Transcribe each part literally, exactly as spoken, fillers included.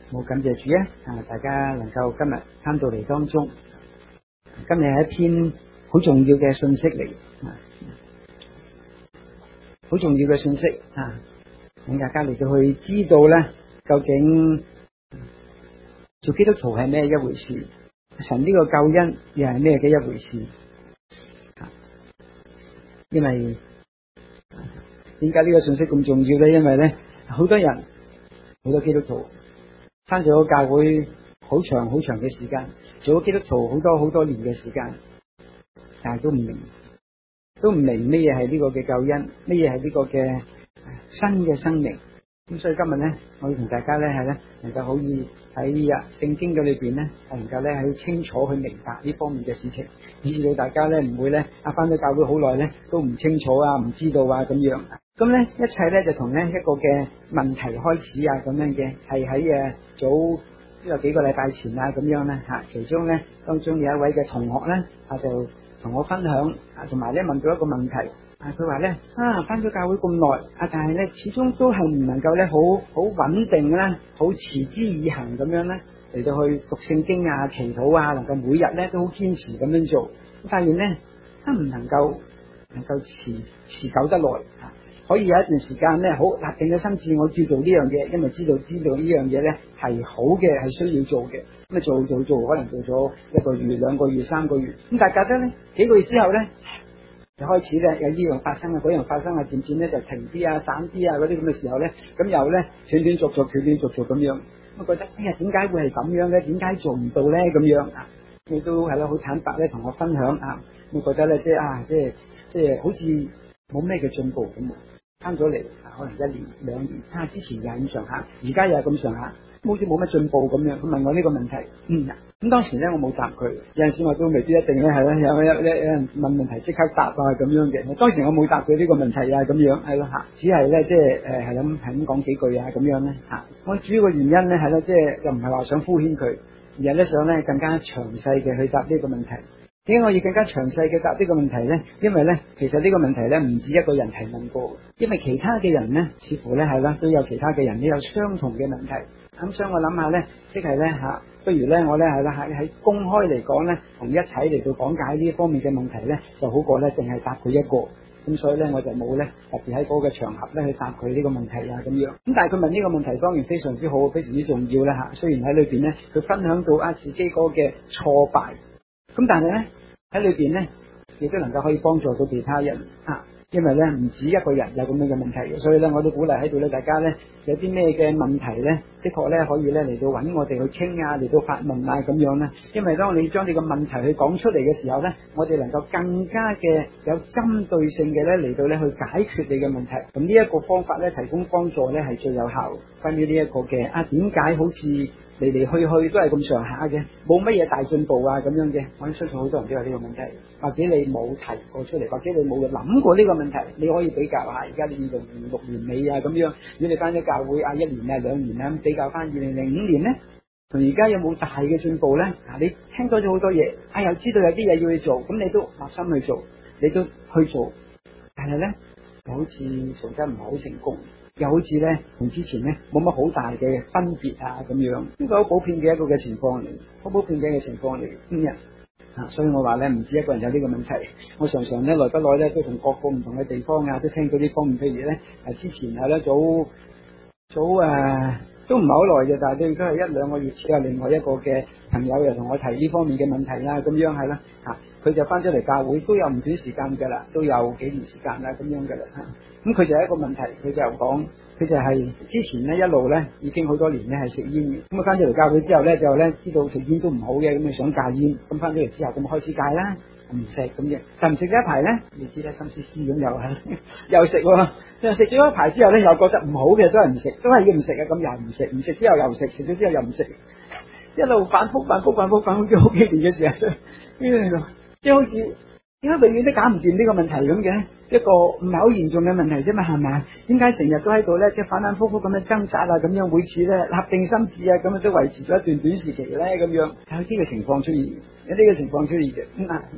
好感謝主啊！啊，大家能夠今日翻到嚟當中，今日係一篇好重要嘅信息嚟，啊，好重要嘅信息啊！等大家嚟到去知道咧，究竟做基督徒係咩一回事？神呢個救恩又係咩嘅一回事？啊，因為點解呢個信息咁重要咧？因為咧，好多人好多基督徒返咗教會好長好長嘅時間，做咗基督徒好多好多年嘅時間，但係都唔明，都唔明咩嘢係呢個嘅救恩，咩嘢係呢個嘅新嘅生命。咁所以今日咧，我要同大家咧係咧，能夠可以喺啊聖經嘅裏邊咧，係能夠咧係清楚去明白呢方面嘅事情，以至到大家咧唔會咧啊返咗教會好耐咧都唔清楚啊，唔知道啊咁樣。咁咧一切咧就同咧一個嘅問題開始啊咁樣嘅，係喺誒早呢個幾個禮拜前啊咁樣咧嚇，其中咧當中有一位嘅同學咧啊就同我分享啊，同埋咧問到一個問題。啊！佢話咧啊，翻咗教會咁耐啊，但係咧始終都係唔能夠咧好好穩定啦，好持之以恆咁樣咧嚟到去讀聖經啊、祈禱啊，能夠每日咧都好堅持咁樣做。發現咧都唔能夠能夠持持久得耐啊！可以有一段時間咧好立定嘅心志，我要做呢樣嘢，因為知道知道呢樣嘢咧係好嘅，係需要做嘅。咁啊做做做，可能做咗一個月、兩個月、三個月。咁但係隔咗咧幾個月之後咧，就開始咧有呢樣發生啊，嗰樣發生啊，漸漸咧就停啲啊、散啲啊嗰啲咁嘅時候咧，咁又咧斷斷續續、斷斷續續咁樣，我覺得哎呀，點解會係咁樣嘅？點解做唔到咧？咁樣啊，你都係咯，好坦白咧同我分享啊，我覺得咧即係啊，即係即係好似冇咩嘅進步咁，翻咗嚟啊，可能一年兩年，啊之前又係咁上下，而家又係咁上下，好似冇乜進步咁樣。佢問我呢個問題，嗯。咁當時咧我冇答佢，有陣時我都未必一定咧係咧有有有有人問問題即刻答啊咁樣嘅。當時我冇答佢呢個問題啊咁樣係咯嚇，只係咧即係誒係咁係咁講幾句啊咁樣咧嚇。我主要嘅原因咧係咯，即係又唔係話想敷衍佢，而係咧想咧更加詳細嘅去答呢個問題。點解我要更加詳細嘅答呢個問題咧？因為咧其實呢個問題咧唔止一個人提問過，因為其他嘅人咧似乎咧係啦都有其他嘅人都有相同嘅問題。咁所以我諗下咧，即係咧嚇，不如咧我咧係啦喺喺公開嚟講咧，同一齊嚟到講解呢方面嘅問題咧，就好過咧淨係答佢一個。咁所以咧我就冇咧特別喺嗰個場合咧去答佢呢個問題啊咁樣。咁但係佢問呢個問題當然非常之好，非常之重要啦嚇。雖然喺裏邊咧佢分享到啊自己嗰個嘅挫敗，咁但係咧喺裏邊咧亦都能夠可以幫助到其他人啊。因為咧唔止一個人有咁樣嘅問題嘅，所以咧我都鼓勵喺度咧，大家咧有啲咩嘅問題咧，的確咧可以咧嚟到揾我哋去傾啊，嚟到發問啊咁樣咧。因為當你將你個問題去講出嚟嘅時候咧，我哋能夠更加嘅有針對性嘅咧嚟到咧去解決你嘅問題。咁呢一個方法咧提供幫助咧係最有效。關於呢一個嘅啊，點解好似嚟嚟去去都係咁上下嘅，冇乜嘢大進步啊咁樣嘅？我相信好多人都有呢個問題，或者你冇提過出嚟，或者你冇諗過呢個問題，你可以比較下而家你二零零六年尾啊咁樣，如果你翻咗教會啊一年啊兩年啊咁比較翻二零零五年咧，同而家有冇大嘅進步咧？啊，你聽多咗好多嘢，啊又知道有啲嘢要去做，咁你都立心去做，你都去做，但係咧又好似做得唔係好成功。又好似咧同之前咧冇乜好大嘅分別啊咁樣，呢個好普遍嘅一個嘅情況嚟，好普遍嘅一個情況嚟。今日啊，所以我話咧唔止一個人有呢個問題，我常常咧耐不耐咧都同各個唔同嘅地方啊都聽到呢方面，譬如咧誒之前係咧早早誒、啊、都唔係好耐嘅，但係都都係一兩個月前啊，另外一個嘅朋友又同我提呢方面嘅問題啦，咁樣係啦嚇，佢就翻咗嚟教會都有唔短時間㗎啦，都有幾年時間啦咁樣㗎啦嚇。咁佢就係一個問題，佢就講，佢就係之前咧一路咧已經好多年咧係食煙嘅，咁啊翻咗嚟教會之後咧就咧知道食煙都唔好嘅，咁啊想戒煙，咁翻咗嚟之後咁開始戒啦，唔食咁嘅，但唔食咗一排咧，你知啦，心思思咁又係又食喎，又食咗一排之後咧又覺得唔好嘅，都係唔食，都係要唔食啊，咁又唔食，唔食之後又食，食咗之後又唔食，一路反覆反覆反覆反覆咗好幾年嘅時候，即係好似點解永遠都搞唔掂呢個問題咁嘅？一個唔係好嚴重嘅問題啫嘛，係咪？點解成日都喺度咧，即係反反复复咁樣掙扎啊，咁樣每次咧立定心志啊，咁樣都維持咗一段短時期咧，咁樣有呢個情況出現，有呢個情況出現嘅。咁啊，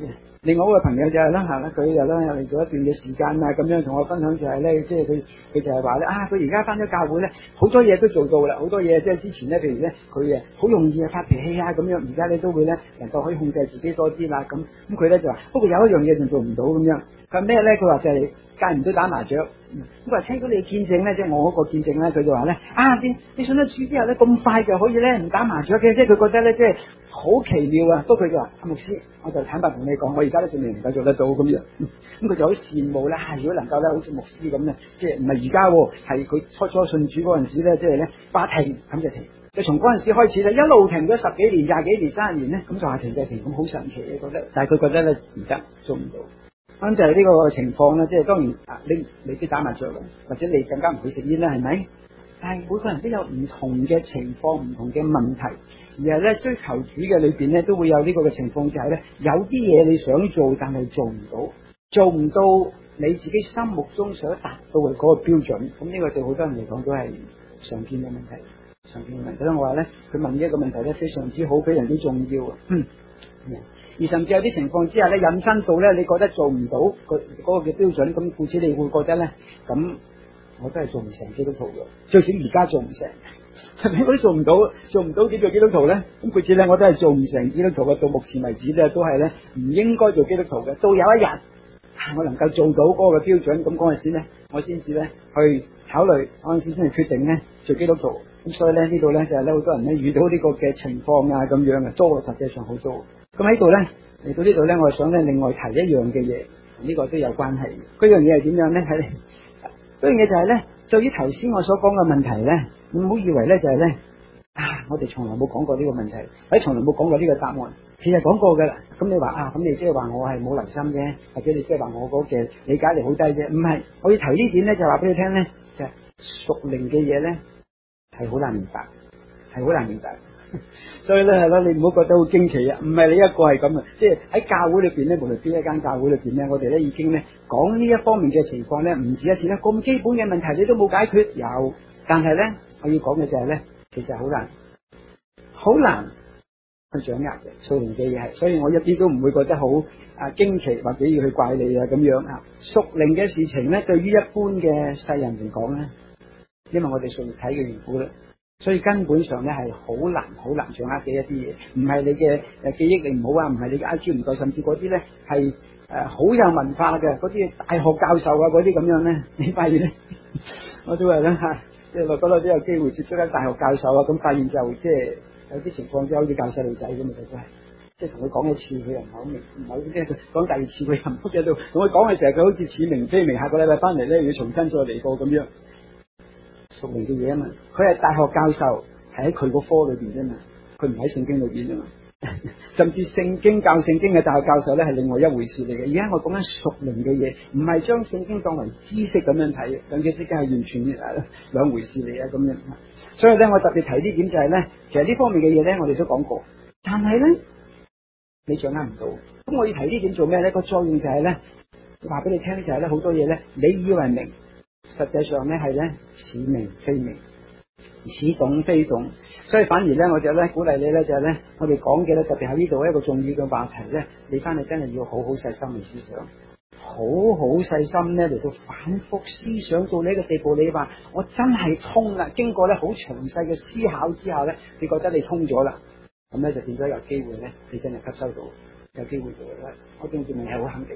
另外一個朋友就係啦，係啦，佢又咧嚟咗一段嘅時間啊，咁樣同我分享就係咧，即係佢佢就係話咧啊，佢而家翻咗教會咧，好多嘢都做到啦，好多嘢即係之前咧，譬如咧佢誒好容易啊發脾氣啊咁樣，而家咧都會咧能夠可以控制自己多啲啦，咁咁佢咧就話，不過有一樣嘢仲做唔到咁樣，咁咩咧？佢話就係戒唔到打麻雀。咁話聽到你見證咧，即係我嗰個見證咧，佢就話咧啊，你你信咗主之後咧，咁快就可以咧唔打麻雀嘅，即係佢覺得咧，即係好奇妙啊！不過佢就話阿牧師，我就坦白同你講，我而家都仲未能夠做得到咁樣。咁佢就好羨慕啦，如果能夠咧，好似牧師咁咧，即係唔係而家，係佢初初信主嗰陣時咧，即係咧話停咁就停，就從嗰陣時開始咧，一路停咗十幾年、廿幾年、三十年咧，咁就話停就停，咁好神奇嘅覺得。但係佢覺得咧唔得，做唔到。咁就係呢個情況啦，即係當然啊，你未必打麻雀啦，或者你更加唔會食煙啦，係咪？但係每個人都有唔同嘅情況、唔同嘅問題，而係咧追求主嘅裏邊咧，都會有呢個嘅情況，就係咧有啲嘢你想做，但係做唔到，做唔到你自己心目中想達到嘅嗰個標準。咁呢個對好多人嚟講都係常見嘅問題，常見嘅問題。所以我話咧，佢問呢一個問題咧，非常之好，非常之重要啊。嗯。而甚至有啲情況之下咧，引申到咧，你覺得做唔到個嗰個嘅標準，咁故此你會覺得咧，咁我都係做唔成基督徒嘅，最少而家做唔成，係咪？我都做唔到，做唔到點做基督徒咧？咁故此咧，我都係做唔成基督徒嘅。到目前為止咧，都係咧唔應該做基督徒嘅。到有一日我能夠做到嗰個標準，咁嗰陣時咧，我先至咧去考慮，嗰陣時先至決定咧做基督徒。咁所以咧呢度咧就係咧好多人咧遇到呢個嘅情況啊咁樣嘅多，實際上好多。咁喺度咧嚟到呢度咧，我係想咧另外提一樣嘅嘢，同呢個都有關係。嗰樣嘢係點樣咧？係嗰樣嘢就係咧，對於頭先我所講嘅問題咧，你唔好以為咧就係咧啊，我哋從來冇講過呢個問題，或者從來冇講過呢個答案，其實講過噶啦。咁你話啊，咁你即係話我係冇留心嘅，或者你即係話我嗰嘅理解力好低啫？唔係，我要提呢點咧，就話俾你聽咧，就係屬靈嘅嘢咧係好難明白，係好難明白。所以咧係咯，你唔好覺得好驚奇啊！唔係你一個係咁啊，即係喺教會裏邊咧，無論邊一間教會裏邊咧，我哋咧已經咧講呢一方面嘅情況咧，唔止一次咧，咁基本嘅問題你都冇解決，有，但係咧我要講嘅就係咧，其實好難，好難去掌握嘅屬靈嘅嘢係，所以我一啲都唔會覺得好啊驚奇或者要去怪你啊咁樣啊。屬靈嘅事情咧，對於一般嘅世人嚟講咧，因為我哋屬肉體嘅緣故咧。所以根本上咧係好難好難掌握嘅一啲嘢，唔係你嘅誒記憶力唔好啊，唔係你嘅 I Q 唔夠，甚至嗰啲咧係誒好有文化嘅嗰啲大學教授啊嗰啲咁樣咧，你發現咧，我都話咧吓，即係落嗰度都有機會接觸緊大學教授啊，咁發現就即係有啲情況即係好似教細路仔咁啊，真係，即係同佢講一次佢又唔係好明，唔係好即係講第二次佢又唔記得到，同佢講嘅時候佢好似似明非明，下個禮拜翻嚟咧要重新再嚟過咁樣。屬靈嘅嘢啊嘛，佢係大學教授，係喺佢個科裏邊啫嘛，佢唔喺聖經裏邊啊嘛。甚至聖經教聖經嘅大學教授咧係另外一回事嚟嘅。而家我講緊屬靈嘅嘢，唔係將聖經當為知識咁樣睇，兩者之間係完全誒兩回事嚟啊咁樣。所以咧，我特別提呢點就係咧，其實呢方面嘅嘢咧，我哋都講過，但係咧你掌握唔到。咁我要提呢點做咩咧？個作用就係咧，話俾你聽就係咧，好多嘢咧，你以為明。實際上咧係咧似明非明，似懂非懂，所以反而咧我就咧鼓勵你咧就係咧，我哋講嘅咧特別喺呢度一個重要嘅話題咧，你翻嚟真係要好好細心去思想，好好細心咧嚟到反覆思想到呢個地步，你話我真係通啦，經過咧好詳細嘅思考之後咧，你覺得你通咗啦，咁咧就變咗有機會咧，你真係吸收到，有機會做啦，我仲證明係好肯定。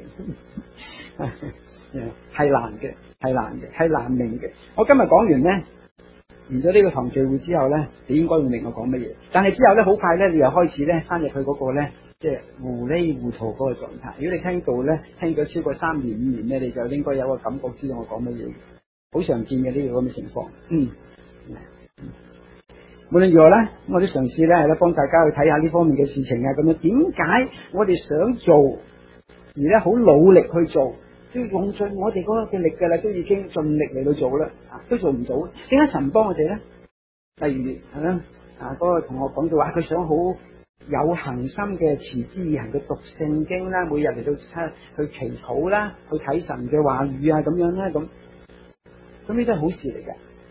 係難嘅，係難嘅，係難明嘅。我今日講完咧，完咗呢個堂聚會之後咧，你應該會明我講乜嘢。但係之後咧，好快咧，你又開始咧，翻入去嗰個咧，即係糊裏糊塗嗰個狀態。如果你聽到咧，聽咗超過三年五年咧，你就應該有個感覺，知道我講乜嘢。好常見嘅呢個咁嘅情況。嗯，嗯無論如何咧，我都嘗試咧係咧幫大家去睇下呢方面嘅事情啊。咁樣點解我哋想做而咧好努力去做？都要用盡我哋嗰個嘅力㗎啦，都已經盡力嚟到做啦，啊，都做唔到。點解神幫我哋咧？例如係啦，啊，嗰個同學講到話，佢想好有恒心嘅持之以恆嘅讀聖經啦，每日嚟到去祈禱啦，去睇神嘅話語啊，咁樣啦，咁咁呢都係好事嚟嘅。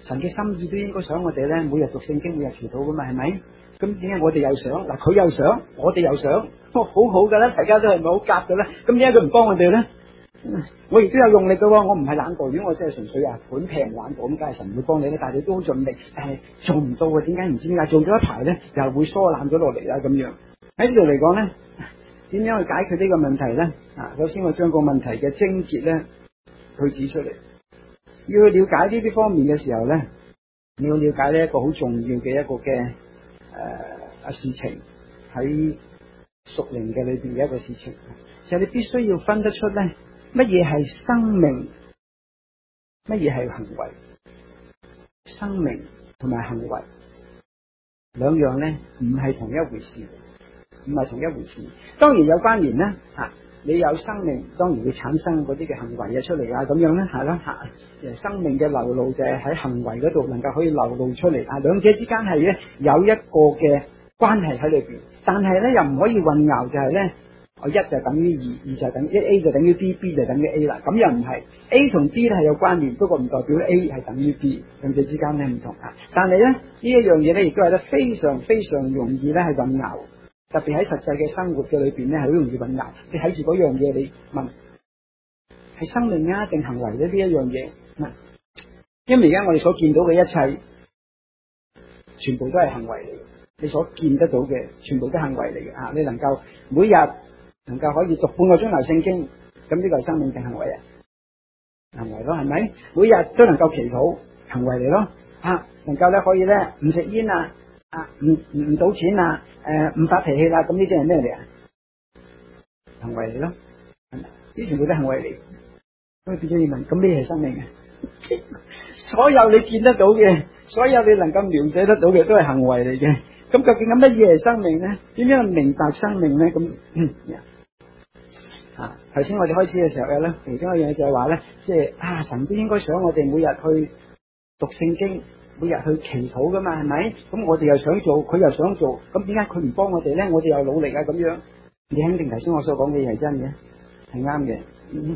神嘅心意都應該想我哋咧，每日讀聖經，每日祈禱噶嘛，係咪？咁點解我哋又想？嗱，佢又想，我哋又想，都好好噶啦，大家都係咪好夾噶啦？咁點解佢唔幫我哋咧？我亦都有用力噶，我唔係懶惰，如果我真係純粹啊本平懶惰咁，梗係神會幫你咧。但係你都好盡力，但係做唔到啊？點解唔知點解？做咗一排咧，又會疏懶咗落嚟啦咁樣。喺呢度嚟講咧，點樣去解決呢個問題咧？啊，首先我將個問題嘅症結咧，去指出嚟。要去了解呢啲方面嘅時候咧，你要了解呢一個好重要嘅一個嘅誒啊事情，喺屬靈嘅裏邊嘅一個事情，就係你必須要分得出咧，乜嘢係生命，乜嘢係行為。生命同埋行為兩樣咧，唔係同一回事，唔係同一回事。當然有關聯咧，吓你有生命，當然會產生嗰啲嘅行為啊出嚟啊，咁樣咧係啦吓。誒，生命嘅流露就係喺行為嗰度能夠可以流露出嚟啊，兩者之間係咧有一個嘅關係喺裏邊，但係咧又唔可以混淆，就係咧。我一就等於二，二就等於 A， 就等於 B，B 就等於 A 啦。咁又唔係 A 同 B 咧係有關聯，不過唔代表 A 係等於 B， 兩者之間咧唔同啊。但係咧呢一樣嘢咧，亦都係得非常非常容易咧係混淆，特別喺實際嘅生活嘅裏邊咧係好容易混淆。你睇住嗰樣嘢，你問係生命啊定行為咧呢一樣嘢嗱？因為而家我哋所見到嘅一切，全部都係行為嚟嘅。你所見得到嘅，全部都係行為嚟嘅啊！你能夠每日能夠可以讀半個鐘頭聖經，咁呢個係生命定行為啊？行為咯，係咪？每日都能夠祈禱，行為嚟咯。啊，能夠咧可以咧唔食煙啊，啊唔唔唔賭錢啊，誒唔發脾氣啦，咁呢啲係咩嚟啊？行為嚟咯，係咪？呢全部都係行為嚟。咁變咗要問，咁咩係生命啊？所有你見得到嘅，所有你能夠描寫得到嘅，都係行為嚟嘅。咁究竟咁乜嘢係生命咧？點樣明白生命咧？咁、嗯、啊，頭先我哋開始嘅時候咧，其中一樣嘢就係話咧，即係啊，神都應該想我哋每日去讀聖經，每日去祈禱噶嘛，係咪？咁我哋又想做，佢又想做，咁點解佢唔幫我哋咧？我哋又努力啊，咁樣，你肯定頭先我所講嘅嘢係真嘅，係啱嘅。嗯，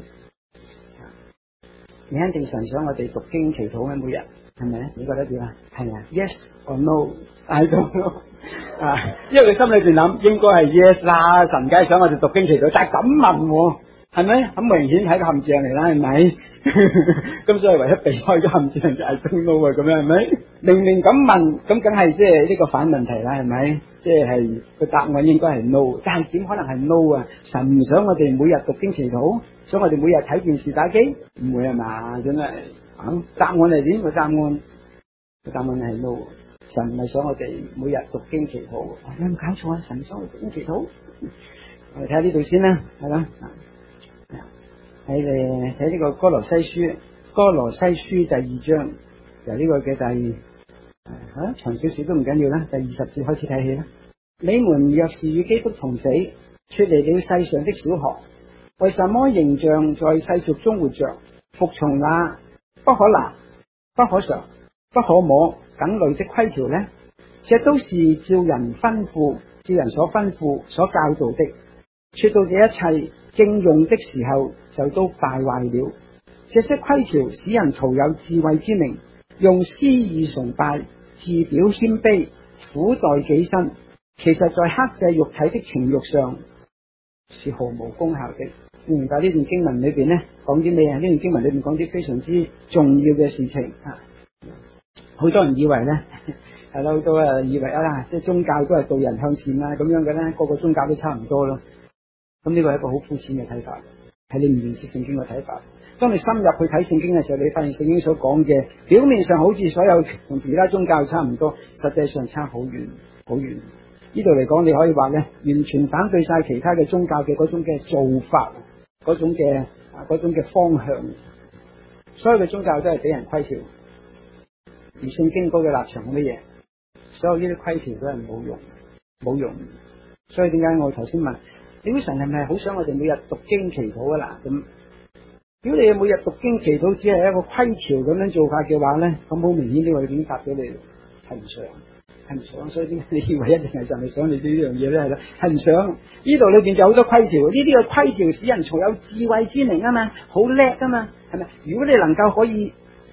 你肯定神想我哋讀經祈禱嘅每日，係咪？你覺得點啊？係啊 ，Yes or no？I don't know 啊，因為佢心裏邊諗應該係 yes 啦，神梗係想我哋讀經祈禱，但係咁問我，係咪？咁明顯係個陷阱嚟啦，係咪？咁所以唯一避開個陷阱就係 I don't know 啊，咁樣係咪？明明咁問，咁梗係即係呢個反問題啦，係咪？即係個答案應該係 no， 但係點可能係 no 啊？神唔想我哋每日讀經祈禱，想我哋每日睇電視打機，唔會係嘛？真係啊？答案係點？個答案個答案係 no。神唔係想我哋每日讀經祈禱，有冇搞錯啊？神想我哋讀經祈禱，我哋睇下呢度先啦，係啦，喺誒睇呢個歌羅西書，歌羅西書第二章由呢個嘅第啊長少少都唔緊要啦，第二十節開始睇起啦。你們若是與基督同死，脫離了世上的小學，為什麼仍像在世俗中活着，服從那不可拿、不可嘗、不可摸等類的規條呢？這都是照人吩咐、照人所吩咐、所教導的。說到這一切正用的時候，就都敗壞了。這些規條使人徒有智慧之名，用私意崇拜，自表謙卑，苦待己身，其實在克制肉體的情慾上是毫無功效的。你明白呢段經文裏邊呢講啲咩啊？呢段經文裏邊講啲非常之重要嘅事情啊！好多人以為咧，係啦，好多啊以為啊，即係宗教都係導人向善啊，咁樣嘅咧，個個宗教都差唔多咯。咁呢個係一個好膚淺嘅睇法，係你唔認識聖經嘅睇法。當你深入去睇聖經嘅時候，你發現聖經所講嘅表面上好似所有同其他宗教差唔多，實際上差好遠好遠。呢度嚟講，你可以話咧，完全反對晒其他嘅宗教嘅嗰種嘅做法，嗰種嘅啊嗰種嘅方向。所有嘅宗教都係俾人規條。而聖經嗰個立場係乜嘢？所有呢啲規條都係冇用，冇用。所以點解我頭先問，你估神係咪好想我哋每日讀經祈禱啊？嗱，咁如果你每日讀經祈禱只係一個規條咁樣做法嘅話咧，咁好明顯呢個已經答咗你係唔想，係唔想。所以點解你以為一定係神係想你做呢樣嘢咧？係啦，係唔想。呢度裏邊就好多規條，呢啲嘅規條使人從有智慧之名啊嘛，好叻啊嘛，係咪？如果你能夠可以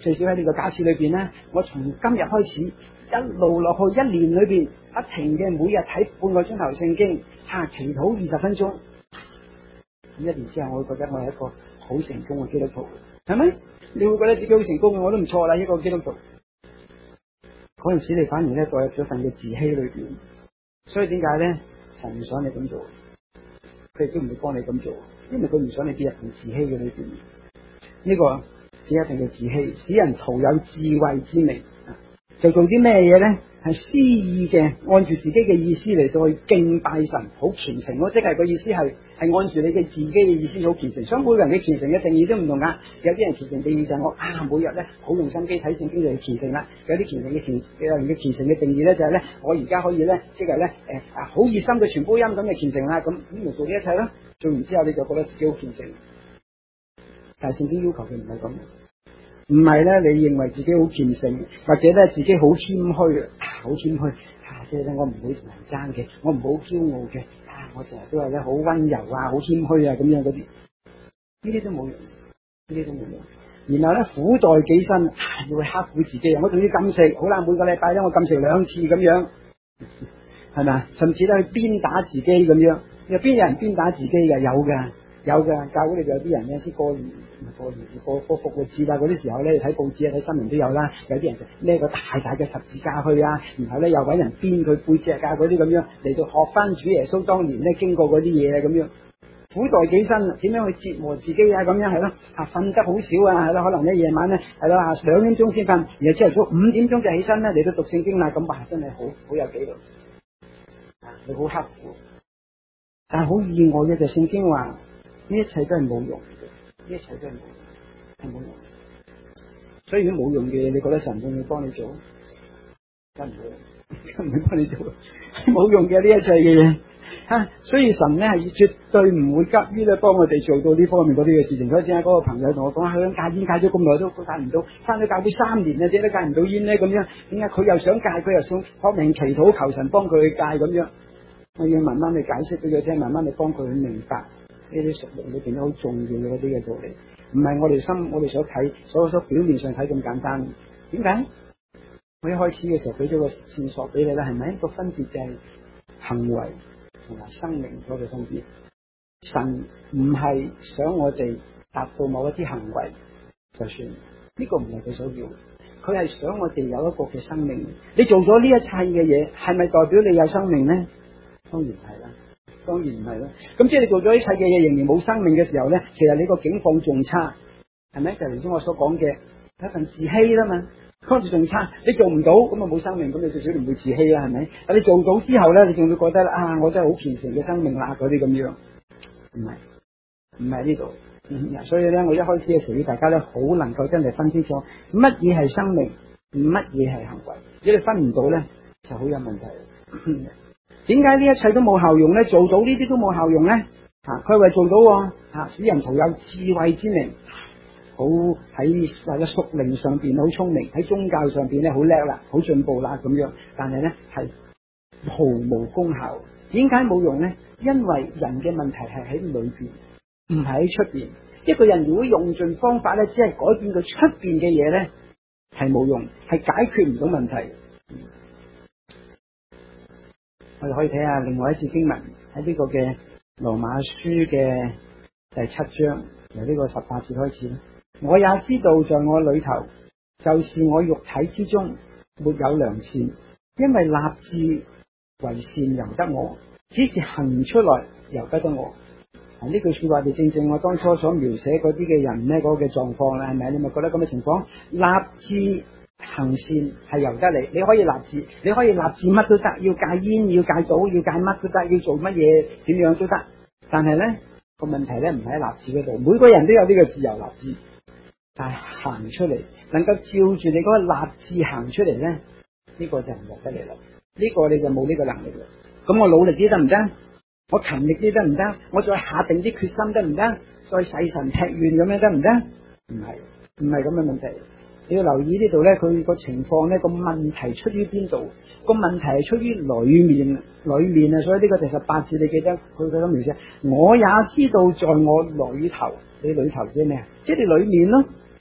最少喺呢個假設裏邊咧，我從今日開始一路落去一年裏邊不停嘅每日睇半個鐘頭聖經，吓祈禱二十分鐘。咁一年之後，我會覺得我係一個好成功嘅基督徒，係咪？你會覺得自己好成功，我都唔錯啦，一個基督徒。嗰陣時你反而咧墮入咗份嘅自欺裏邊，所以點解咧？神唔想你咁做，佢亦都唔會幫你咁做，因為佢唔想你跌入份自欺嘅裏邊。呢、這個只一定嘅自欺，使人徒有智慧之名，就做啲咩嘢咧？係私意嘅，按住自己嘅意思嚟到去敬拜神，好虔誠。我即係個意思係係按住你嘅自己嘅意思好虔誠。所以每個人嘅虔誠嘅定義都唔同噶。有啲人虔誠定義就係我啊，每日咧好用心機睇聖經就係虔誠啦。有啲虔誠嘅虔有人嘅虔誠嘅定義咧就係咧，我而家可以咧即係咧誒啊好熱心嘅傳福音咁嘅虔誠啦。咁咁咪做呢一切啦。做完之後你就覺得自己好虔誠。但係聖經要求佢唔係咁。唔係咧，你認為自己好虔誠，或者咧自己好謙虛，好謙虛，啊，即係咧我唔會同人爭嘅，我唔好驕傲嘅，啊，我成日都係咧好溫柔啊，好謙虛啊，咁樣嗰啲，呢啲都冇用，呢啲都冇用。然後咧苦待己身，啊，要去刻苦自己，我仲要禁食，好啦，每個禮拜咧我禁食兩次咁樣，係咪？甚至咧去鞭打自己咁樣，有邊有人鞭打自己嘅？有噶。有嘅，教會裏邊有啲人咧，先過年、過年、過過復活節啊嗰啲時候咧，睇報紙啊、睇新聞都有啦。有啲人就孭個大大嘅十字架去啊，然後咧又揾人鞭佢背脊啊嗰啲咁樣嚟到學翻主耶穌當年咧經過嗰啲嘢啊咁樣，苦待己身，點樣去折磨自己啊咁樣係咯，啊瞓得好少啊係咯，可能咧夜晚咧係咯啊兩點鐘先瞓，然後朝頭早五點鐘就起身咧嚟到讀聖經啦，咁哇真係好好有紀律，啊你好刻苦，但係好意外嘅就聖經話。呢一切都係冇用嘅，呢一切都係冇用，係冇用。所以如果冇用嘅嘢，你覺得神會唔會幫你做？梗唔會，梗唔會幫你做，係冇用嘅呢一切嘅嘢。吓、啊，所以神咧係絕對唔會急於咧幫我哋做到呢方面嗰啲嘅事情。所以點解嗰個朋友同我講，佢戒煙戒咗咁耐都戒唔到，翻咗教會三年啊，點解都戒唔到煙咧？咁樣點解佢又想戒，佢又想搏命祈禱求神幫佢去戒咁樣？我要慢慢去解釋俾佢聽，慢慢去幫佢去明白。呢啲屬靈裏邊都好重要嘅嗰啲嘅道理，唔係我哋心我哋所睇所所表面上睇咁簡單。點解？我一開始嘅時候俾咗個線索俾你啦，係咪？個分別就係行為同埋生命嗰個分別。神唔係想我哋達到某一啲行為就算，呢個唔係佢所要，佢係想我哋有一個嘅生命。你做咗呢一切嘅嘢，係咪代表你有生命咧？當然係啦。當然唔係啦，咁即係你做咗一切嘅嘢，仍然冇生命嘅時候咧，其實你個境況仲差，係咪？就頭先我所講嘅一份自欺啦嘛，跟住仲差，你做唔到咁啊冇生命，咁你最少唔會自欺啦，係咪？但你做到之後咧，你仲會覺得啊，我真係好虔誠嘅生命啦，嗰啲咁樣，唔係唔係呢度，所以咧，我一開始嘅時候要大家咧好能夠真係分清楚乜嘢係生命，乜嘢係行為，如果你分唔到咧，就好有問題。點解呢一切都冇效用咧？做到呢啲都冇效用咧？啊，佢係做到啊，使人徒有智慧之名，好喺或者屬靈上邊好聰明，喺宗教上邊咧好叻啦，好進步啦咁樣。但係咧係毫無功效。點解冇用咧？因為人嘅問題係喺裏邊，唔係喺出邊。一個人如果用盡方法咧，只係改變佢出邊嘅嘢咧，係冇用，係解決唔到問題。我哋可以睇下另外一節經文，喺呢個嘅羅馬書嘅第七章，由呢個十八節開始。我也知道在我裏頭，就是我肉體之中沒有良善，因為立志為善由得我，只是行出來由不得我。呢句說話就正正我當初所描寫嗰啲嘅人咧嗰個嘅狀況啦，係咪？你咪覺得咁嘅情況？立志行善係由得你，你可以立志，你可以立志乜都得，要戒煙，要戒賭，要戒乜都得，要做乜嘢點樣都得。但係咧個問題咧唔喺立志嗰度，每個人都有呢個自由立志，但係行出嚟，能夠照住你嗰個立志行出嚟咧，呢、這個就唔由得你啦。呢、這個你就冇呢個能力啦。咁我努力啲得唔得？我勤力啲得唔得？我再下定啲決心得唔得？再誓神劈願咁樣得唔得？唔係，唔係咁嘅問題。你要留意呢度咧，佢個情況咧個問題出於邊度？個問題係出於裏面，裏面啊！所以呢個第十八節你記得佢佢咁描寫，我也知道在我裏頭，你裏頭即係咩啊？即係你裏面咯。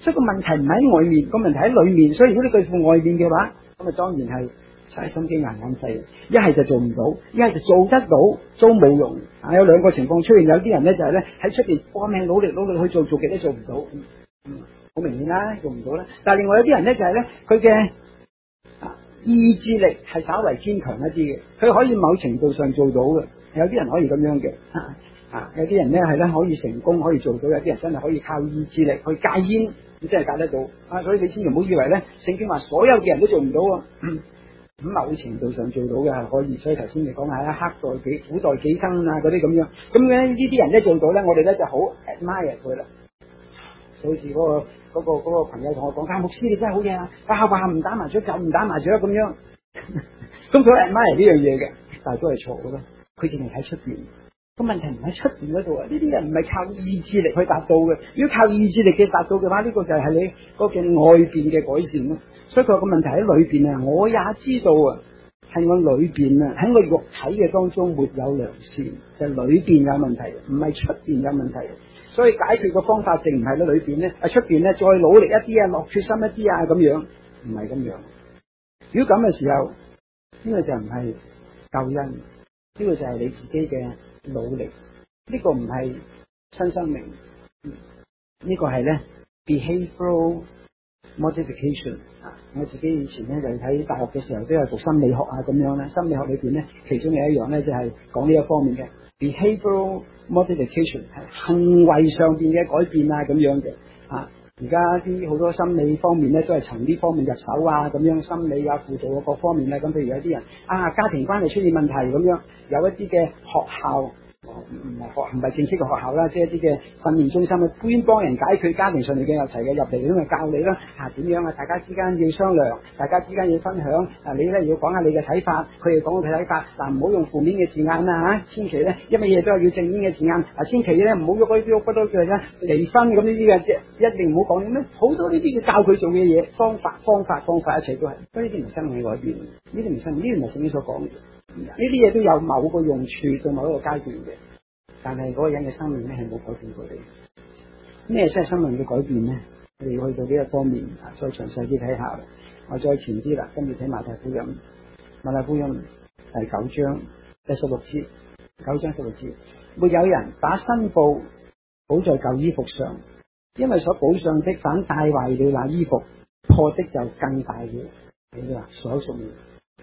所以個問題唔喺外面，個問題喺裏面。所以如果你對付外面嘅話，咁啊當然係嘥心機硬眼細，一係就做唔到，一係就做得到都冇用。啊，有兩個情況出現，有啲人咧就係咧喺出邊搏命努力努力去做，做極都做唔到，嗯，好明顯啦，做唔到啦。但係另外有啲人咧就係咧佢嘅啊意志力係稍為堅強一啲嘅，佢可以某程度上做到嘅。有啲人可以咁樣嘅，啊，啊有啲人咧係咧可以成功可以做到，有啲人真係可以靠意志力去戒煙，咁真係戒得到。啊，所以你千祈唔好以為咧聖經話所有嘅人都做唔到喎。嗯咁某程度上做到嘅係可以，所以頭先你講係黑代幾苦代幾生啊嗰啲咁樣，咁咧呢啲人咧做到咧，我哋咧就好 admire 佢啦。好似嗰個嗰個嗰個朋友同我講，啊牧師你真係好嘢啊，話話唔打麻雀就唔打麻雀咁樣，咁佢 admire 呢樣嘢嘅，但係都係錯嘅咯。佢淨係喺出邊，個問題唔喺出邊嗰度啊！呢啲人唔係靠意志力去達到嘅，如果靠意志力嘅達到嘅話，呢個就係你嗰嘅外邊嘅改善咯。所以佢話個問題喺裏邊啊，我也知道啊，係我裏邊啊，喺我肉體嘅當中沒有良善，就係裏邊有問題，唔係出邊有問題。所以解決個方法淨唔係喺裏邊咧，喺出邊咧再努力一啲啊，落決心一啲啊，咁樣唔係咁樣。如果咁嘅時候，呢個就唔係救恩，呢個就係你自己嘅努力，呢個唔係新生命，呢個係咧 behavioral modification 啊！我自己以前咧就喺大學嘅時候都有讀心理學啊咁樣咧，心理學裏邊咧其中有一樣咧就係講呢一方面嘅 behavioral modification 係行為上邊嘅改變啊咁樣嘅啊。而家啲好多心理方面咧都係從呢方面入手啊咁樣，心理啊輔導啊各方面咧，咁譬如有啲人啊家庭關係出現問題咁樣，有一啲嘅學校。唔係學唔係正式嘅學校啦，即係一啲嘅訓練中心啊，專幫人解決家庭上面嘅問題嘅入嚟，咁啊教你啦，啊點樣啊，大家之間要商量，大家之間要分享，啊你咧要講下你嘅睇法，佢哋講佢睇法，嗱唔好用負面嘅字眼啊吓，千祈咧一乜嘢都係要正面嘅字眼，啊千祈咧唔好喐嗰啲喐不多叫咧離婚咁呢啲嘅，即係一定唔好講啲咩，好多呢啲嘅教佢做嘅嘢，方法方法方法一切都係，所以呢啲唔係生命改變，呢啲唔係呢啲唔係聖經所講嘅。呢啲嘢都有某個用處到某一個階段嘅，但係嗰個人嘅生命咧係冇改變過你。咩先係生命嘅改變咧？我哋要去到呢一方面，再詳細啲睇下。我再前啲啦，跟住睇馬太福音，馬太福音第九章第十六節，九章十六節，沒有人把新布補在舊衣服上，因為所補上的反帶壞了那衣服，破的就更大了。你話所屬嘅。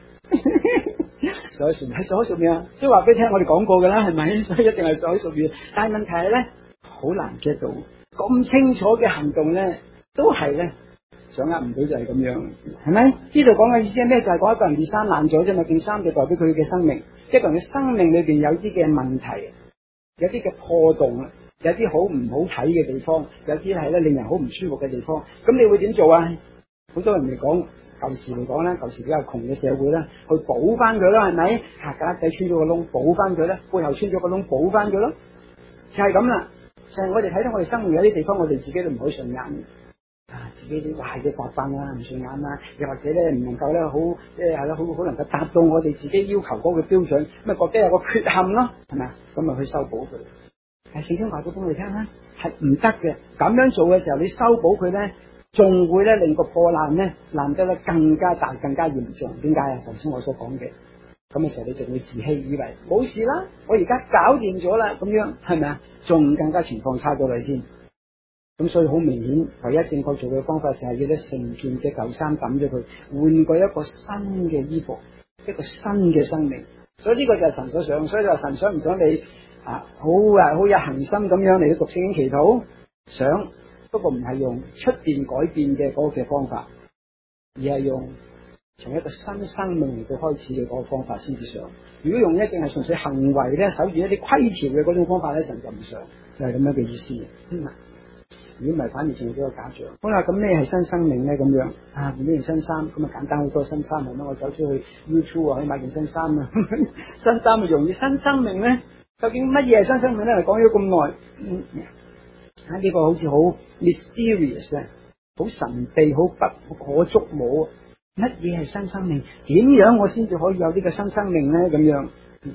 所屬係所屬嘅啊，所以話俾你聽，我哋講過噶啦，係咪？所以一定係所屬嘅。但係問題係咧，好難 get 到咁清楚嘅行動咧，都係咧掌握唔到就係咁樣，係咪？呢度講嘅意思係咩？就係講一個人件衫爛咗啫嘛，件衫就代表佢嘅生命，一個人嘅生命裏邊有啲嘅問題，有啲嘅破洞啊，有啲好唔好睇嘅地方，有啲係咧令人好唔舒服嘅地方。咁你會點做啊？好多人嚟講。舊時嚟講咧，舊時比較窮嘅社會咧，去補翻佢啦，係咪？下架仔穿咗個窿，補翻佢咧；背後穿咗個窿，補翻佢咯。就係咁啦。就係、是、我哋睇到我哋生活有啲地方，我哋自己都唔好順眼啊，自己啲壞嘅習慣啊，唔順眼啊，又或者咧唔能夠咧好，即係係咯，好好能夠達到我哋自己要求嗰個標準，咁咪覺得有個缺陷咯，係咪啊？咁咪去修補佢。係聖經話咗俾我哋聽啦，係唔得嘅。咁樣做嘅時候，你修補佢咧。仲會咧令個破爛咧爛得咧更加大、更加嚴重。點解啊？頭先我所講嘅咁嘅時候，你就會自欺，以為冇事啦，我而家搞掂咗啦，咁樣係咪啊？仲更加情況差咗你添。咁所以好明顯，唯一正確做嘅方法就係要咧成件嘅舊衫抌咗佢，換過一個新嘅衣服，一個新嘅生命。所以呢個就係神所想，所以就神想唔想你啊好啊好有恒心咁樣嚟到讀聖經祈禱，想。不過唔係用出邊改變嘅嗰個嘅方法，而係用從一個新生命嚟到開始嘅嗰個方法先至上。如果用一定係純粹行為咧，守住一啲規條嘅嗰種方法咧，神就唔上，就係、是、咁樣嘅意思。嗯，如果唔係，反而成咗個假象。好啦，咁咩係新生命咧？咁樣啊，換件新衫，咁啊簡單好多。新衫係乜？我走出去 YouTube 啊，去買件新衫啊，新衫咪容易。新生命咧，究竟乜嘢係新生命咧？講咗咁耐。嗯啊！呢、這個好似好 mysterious 啊，好神秘，好不可捉摸。乜嘢係新生命？點樣我先至可以有呢個新生命咧？咁樣，嗯、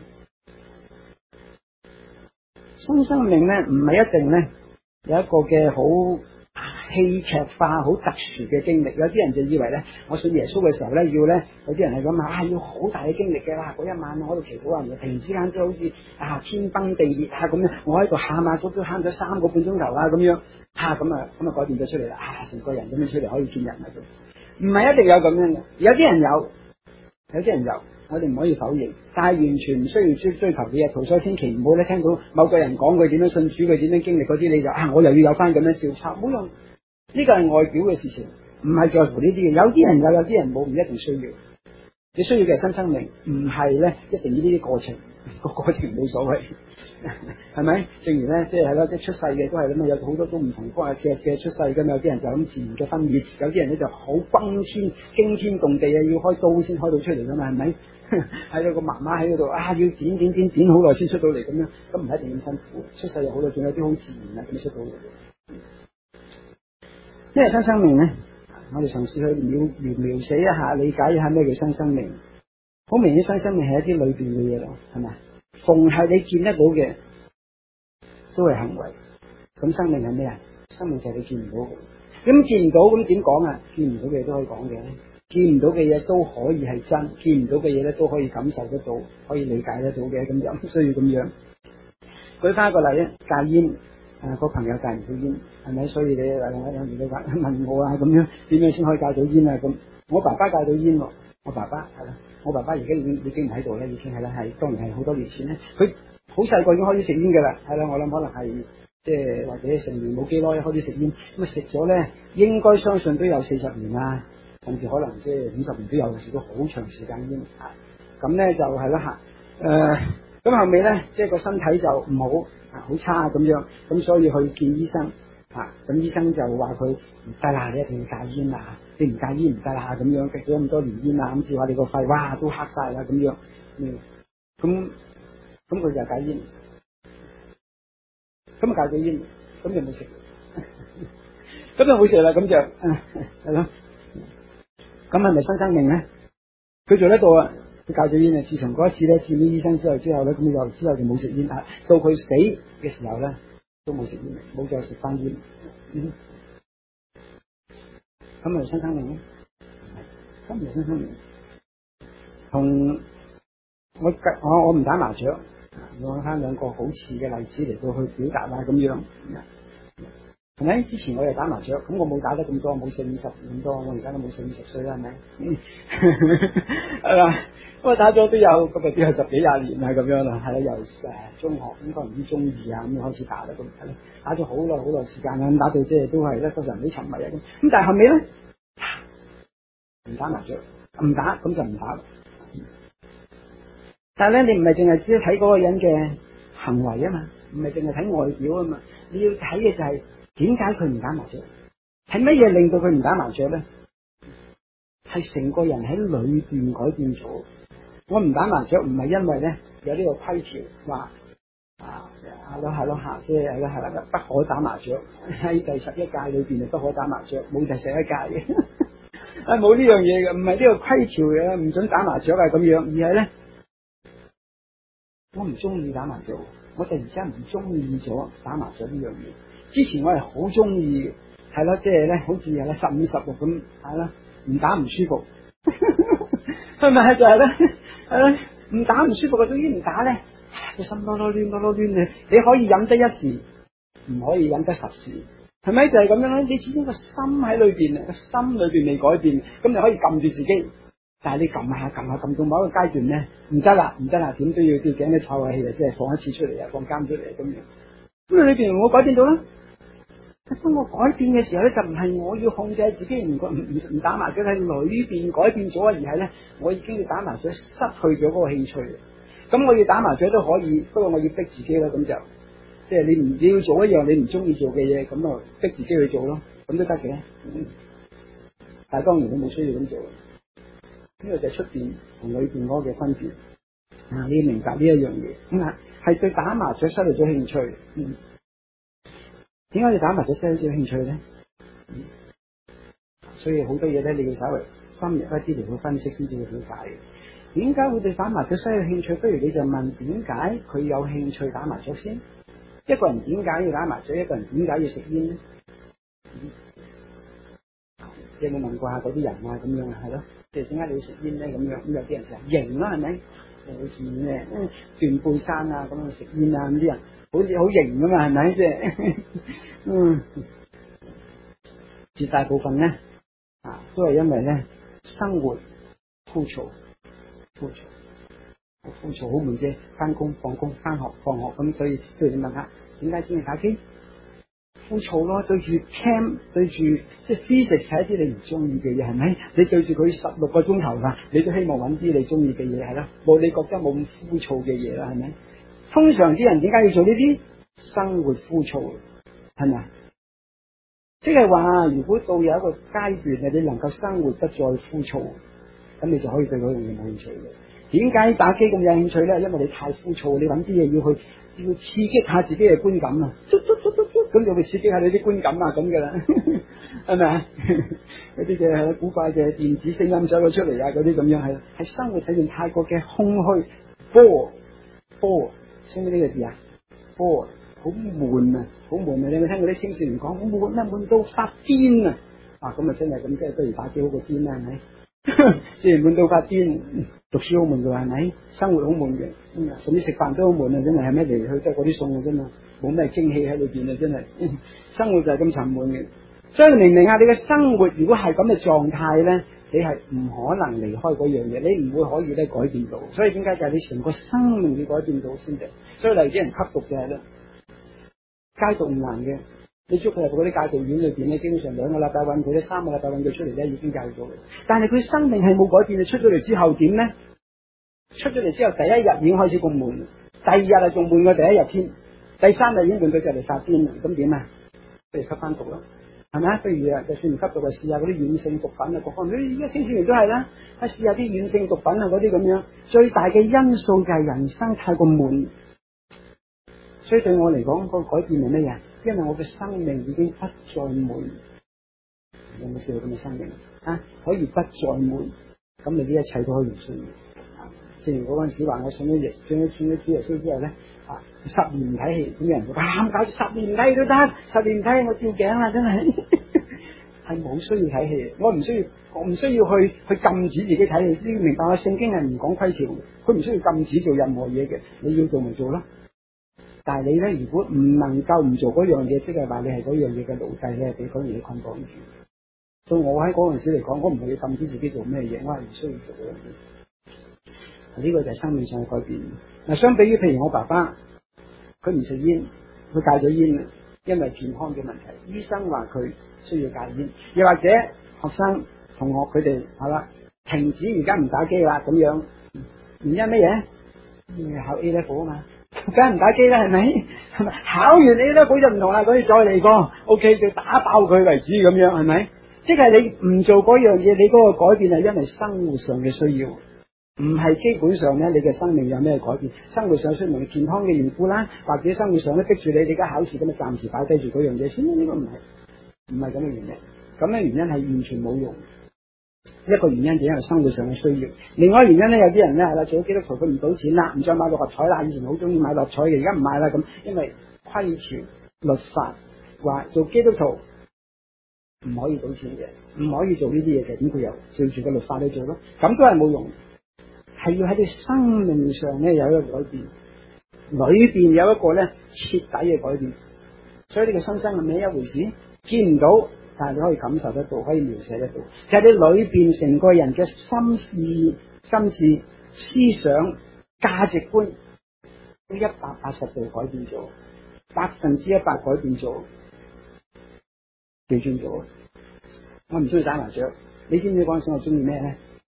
新生命咧唔係一定咧有一個嘅好戲劇化、好特殊嘅經歷。有啲人就以為咧，我信耶穌嘅時候咧，要咧有啲人係咁啊，要好大嘅經歷嘅啦。嗰一晚我喺度祈禱啊，突然之間即係好似啊天崩地裂啊咁樣，我喺度喊啊，足足喊咗三個半鐘頭啊咁樣，嚇咁啊咁啊改變咗出嚟啦，啊成個人咁樣出嚟可以見人啊咁，唔係一定有咁樣嘅，有啲人有，有啲人有。我哋唔可以否認，但係完全唔需要追追求嘅嘢。徒所千祈唔好咧，聽到某個人講佢點樣信主，佢點樣經歷嗰啲，你就啊，我又要有翻咁樣照抄，冇用。呢個係外表嘅事情，唔係在乎呢啲嘅。有啲人有，有啲人冇，唔一定需要。你需要嘅係新生命，唔係咧一定要呢啲過程，個過程冇所謂，係咪？正如咧，即係係咯，即係出世嘅都係咁啊，有好多種唔同方式嘅出世㗎嘛。有啲人就咁自然嘅分娩，有啲人咧就好轟天驚天動地啊，要開刀先開到出嚟㗎嘛，係咪？喺度個媽媽喺嗰度啊，要剪剪剪剪好耐先出到嚟咁樣，咁唔一定咁辛苦。出世有好多種，有啲好自然啊，咁出到嚟。咩係新生命咧？我哋嘗試去描描描寫一下，理解一下咩叫新生命。好明顯，新生命係一啲裏邊嘅嘢咯，係咪？逢係你見得到嘅，都係行為。咁生命係咩啊？生命就係你見唔到嘅。咁見唔到咁點講啊？見唔到嘅嘢都可以講嘅，見唔到嘅嘢都可以係真，見唔到嘅嘢咧都可以感受得到，可以理解得到嘅，咁就唔需要咁樣。舉翻一個例咧，戒煙。誒，個朋友戒唔到煙，係咪？所以你有有時你話問我啊，咁樣點樣先可以戒到煙啊？咁我爸爸戒到煙喎，我爸爸係啦，我爸爸而家已經已經唔喺度咧，已經係啦，係當然係好多年前咧，佢好細個已經開始食煙嘅啦，係啦，我諗可能係即係或者成年冇幾耐開始食煙，咁食咗咧應該相信都有四十年啦，甚至可能即係五十年都有，食咗好長時間煙啊，咁咧就係啦嚇，誒咁後尾咧即係個身體就唔好。啊，好差咁樣，咁所以去見醫生，啊，咁醫生就話佢唔得啦，你一定要戒煙啦，你唔戒煙唔得啦，咁樣食咗咁多年煙啦，咁至話你個肺哇都黑晒啦，咁樣，嗯，咁咁佢就戒煙，咁啊戒咗煙，咁就冇食，咁就冇食啦，咁就係咯，咁係咪新生命咧？佢做得到啊！佢戒咗煙啊！自從嗰一次咧見咗醫生之後之後咧，咁又之後就冇食煙啊！到佢死嘅時候咧，都冇食煙，冇再食翻煙。嗯，咁咪新生命咧？咁咪新生命。同我我我唔打麻雀，我睇兩個好似嘅例子嚟到去表達啦，咁樣。係咪？之前我又打麻雀，咁我冇打得咁多，冇四五十咁多，我而家都冇四五十歲啦，係咪？係啦，我打咗都有，咁啊都有十幾廿年啦，咁樣啦，係啦，由誒中學應該唔知中二啊咁開始打啦，咁係啦，打咗好耐好耐時間啦，咁打到即係都係咧，個人都沉迷啊咁。咁但係後尾咧，唔打麻雀，唔打咁就唔打啦。但係咧，你唔係淨係只睇嗰個人嘅行為啊嘛，唔係淨係睇外表啊嘛，你要睇嘅就係。點解佢唔打麻雀？係乜嘢令到佢唔打麻雀咧？係成個人喺裏邊改變咗。我唔打麻雀唔係因為咧有呢個規條話啊係咯係咯吓，即係係啦係啦，不可打麻雀喺第十一屆裏邊就不可打麻雀，冇第十一屆嘅，啊冇呢樣嘢嘅，唔係呢個規條嘅，唔准打麻雀係咁樣，而係咧我唔中意打麻雀，我突然之間唔中意咗打麻雀呢樣嘢。之前我係好中意，係咯，即係咧，好似係啦，十五十六咁，係啦，唔打唔舒服，係咪就係咧？係啦，唔打唔舒服嘅，總之唔打咧，個心囉囉攣囉囉攣嘅，你可以忍得一時，唔可以忍得十時，係咪就係咁樣咧？你始終個心喺裏邊，個心裏邊未改變，咁你可以撳住自己，但係你撳下撳下撳到某一個階段咧，唔得啦，唔得啦，點都要吊頸咧湊下氣啊，即係放一次出嚟啊，放監出嚟啊，咁樣，咁啊裏邊我改變到啦。當我改變嘅時候咧，就唔係我要控制自己唔唔唔打麻雀喺裏邊改變咗，而係咧我已經要打麻雀失去咗嗰個興趣。咁我要打麻雀都可以，不過我要逼自己咯。咁就即係你唔你要做一樣你唔中意做嘅嘢，咁啊逼自己去做咯，咁都得嘅。但係當然你冇需要咁做。呢個就係出邊同裏邊嗰個嘅分別啊！你要明白呢一樣嘢咁啊，係對打麻雀失去咗興趣。嗯。點解你打麻雀失去咗興趣咧？嗯、所以好多嘢咧，你要稍微深入一啲嚟去分析先至會了解嘅。點解會對打麻雀失去興趣？不如你就問點解佢有興趣打麻雀先？一個人點解要打麻雀？一個人點解要食煙咧？ 你有冇問過下嗰啲人啊？咁樣啊，係咯，即係點解你要食煙咧？咁樣咁有啲人就係型啦，係咪？好似咩斷背山啊咁樣食煙啊，咁啲人好似好型噶嘛，係咪？即係嗯，絕大部分咧啊，都係因為咧生活枯燥，枯燥。好枯燥，好悶啫！翻工、放工、翻學、放學咁，所以譬如你問下，點解中意打機？枯燥咯，對住 cam， 對住即係 physics 係一啲你唔中意嘅嘢，係咪？你對住佢十六個鐘頭啦，你都希望揾啲你中意嘅嘢，係咯，冇你覺得冇咁枯燥嘅嘢啦，係咪？通常啲人點解要做呢啲？生活枯燥，係咪？即係話，如果到有一個階段，你能夠生活不再枯燥，咁你就可以對嗰樣嘢冇興趣嘅。點解打機咁有興趣咧？因為你太枯燥，你揾啲嘢要去要刺激下自己嘅觀感啊，咁就會刺激下你啲觀感啊，咁嘅啦，係咪啊？嗰啲嘅古怪嘅電子聲音走咗出嚟啊，嗰啲咁樣係係生活體驗太過嘅空虛 ，bore bore， 識唔識呢個字啊 ？bore 好悶啊，好悶啊！你有冇聽過啲青少年講好悶啊，悶到發癲啊！啊，咁啊真係咁，即係不如打機好過癲啦，係咪？既然悶到發癲，讀書好悶嘅係咪？生活好悶嘅，甚至食飯都好悶啊！真係係咩嚟去都係嗰啲餸嘅啫嘛，冇咩驚喜喺裏邊啊！真係，生活就係咁沉悶嘅。所以你明唔明啊？你嘅生活如果係咁嘅狀態咧，你係唔可能離開嗰樣嘢，你唔會可以咧改變到。所以點解就係你成個生命要改變到先得？所以例如啲人吸毒嘅係啦，戒毒唔難嘅。你捉佢入嗰啲戒毒院裏邊咧，基本上兩個禮拜揾佢咧，三個禮拜揾佢出嚟咧，已經戒咗嘅。但係佢生命係冇改變，你出咗嚟之後點咧？出咗嚟之後第一日已經開始咁悶，第二日啊仲悶過第一日添，第三日已經悶到就嚟發癲啦。咁點啊？不如吸翻毒啦，係咪啊？不如啊，就算唔吸毒，就試下嗰啲軟性毒品啊，各方面。你而家青少年都係啦，啊試下啲軟性毒品啊嗰啲咁樣。最大嘅因素就係人生太過悶，所以對我嚟講，個改變係咩嘢？因為我嘅生命已經不再悶，有冇試過咁嘅生命啊？可以不再悶，咁你啲一切都可以唔需要。正如嗰陣時話，我信咗耶，信咗信咗主耶穌之後咧，啊，十年唔睇戲，咁有人話咁搞，十年唔睇都得，十年唔睇我照頸啦，真係係冇需要睇戲，我唔需要，我唔需要去去禁止自己睇戲。你明白啊？聖經係唔講規條嘅，佢唔需要禁止做任何嘢嘅，你要做咪做啦。但係你咧，如果唔能夠唔做嗰樣嘢，即係話你係嗰樣嘢嘅奴隸，你係俾嗰樣嘢捆綁住。所以我喺嗰陣時嚟講，我唔係要禁止自己做咩嘢，我係唔需要做嗰樣嘢。呢個就係生命上嘅改變。嗱，相比於譬如我爸爸，佢唔食煙，佢戒咗煙，因為健康嘅問題，醫生話佢需要戒煙。又或者學生同學佢哋係啦，停止而家唔打機啦咁樣，原因乜嘢？因為考 A level 啊嘛。梗係唔打機啦，係咪？係咪考完你咧，佢就唔同啦，佢再嚟過 ，OK，就打爆佢為止咁樣，係咪？即係你唔做嗰樣嘢，你嗰個改變係因為生活上嘅需要，唔係基本上咧你嘅生命有咩改變？生活上需要健康嘅緣故啦，或者生活上咧逼住你，你而家考試咁啊，暫時擺低住嗰樣嘢先，呢個唔係唔係咁嘅原因，咁嘅原因係完全冇用。一個原因就因為生活上嘅需要，另外一個原因咧，有啲人咧係啦，做咗基督徒佢唔賭錢啦，唔再買六合彩啦，以前好中意買六合彩嘅，而家唔買啦咁，因為規條律法話做基督徒唔可以賭錢嘅，唔可以做呢啲嘢嘅，咁佢又照住個律法去做咯，咁都係冇用，係要喺你生命上咧有一個改變，裏邊有一個咧徹底嘅改變，所以呢個新生係咩一回事？見唔到。但係你可以感受得到，可以描寫得到，就係、是、你裏邊成個人嘅心意、心智、思想、價值觀都一百八十度改變咗，百分之一百改變咗，調轉咗。我唔中意打麻雀，你知唔知嗰陣時我中意咩咧？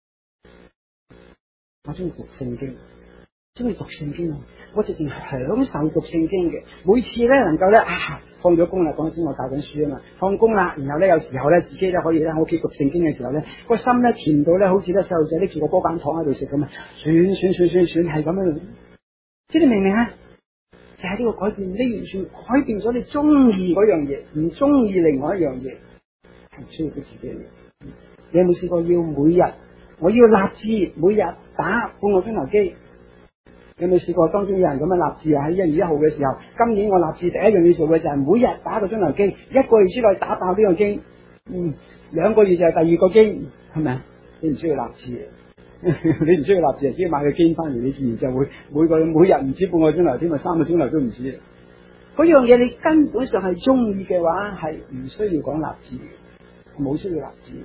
我中意讀聖經。中意讀聖經啊！我直情享受讀聖經嘅，每次咧能夠咧啊放咗工啦，嗰陣時我教緊書啊嘛，放工啦，然後咧有時候咧自己咧可以咧喺屋企讀聖經嘅時候咧，個心咧甜到咧好似咧細路仔拎住個波板糖喺度食咁啊，選選選選選係咁樣，即係你明唔明啊？就係、是、呢個改變，你完全改變咗你中意嗰樣嘢，唔中意另外一樣嘢，係唔需要俾自己嘅。你有冇試過要每日我要立志每日打半個鐘頭機？有冇試過當中有人咁樣立志啊？喺一月一號嘅時候，今年我立志第一樣要做嘅就係每日打一個鐘頭機，一個月之內打爆呢個機。 嗯，兩個月就係第二個經，係咪啊？你唔需要立志，你唔需要立志，只要買個經翻嚟，你自然就會每個每日唔止半個鐘頭，添啊三個鐘頭都唔止。嗰樣嘢你根本上係中意嘅話，係唔需要講立志，冇需要立志。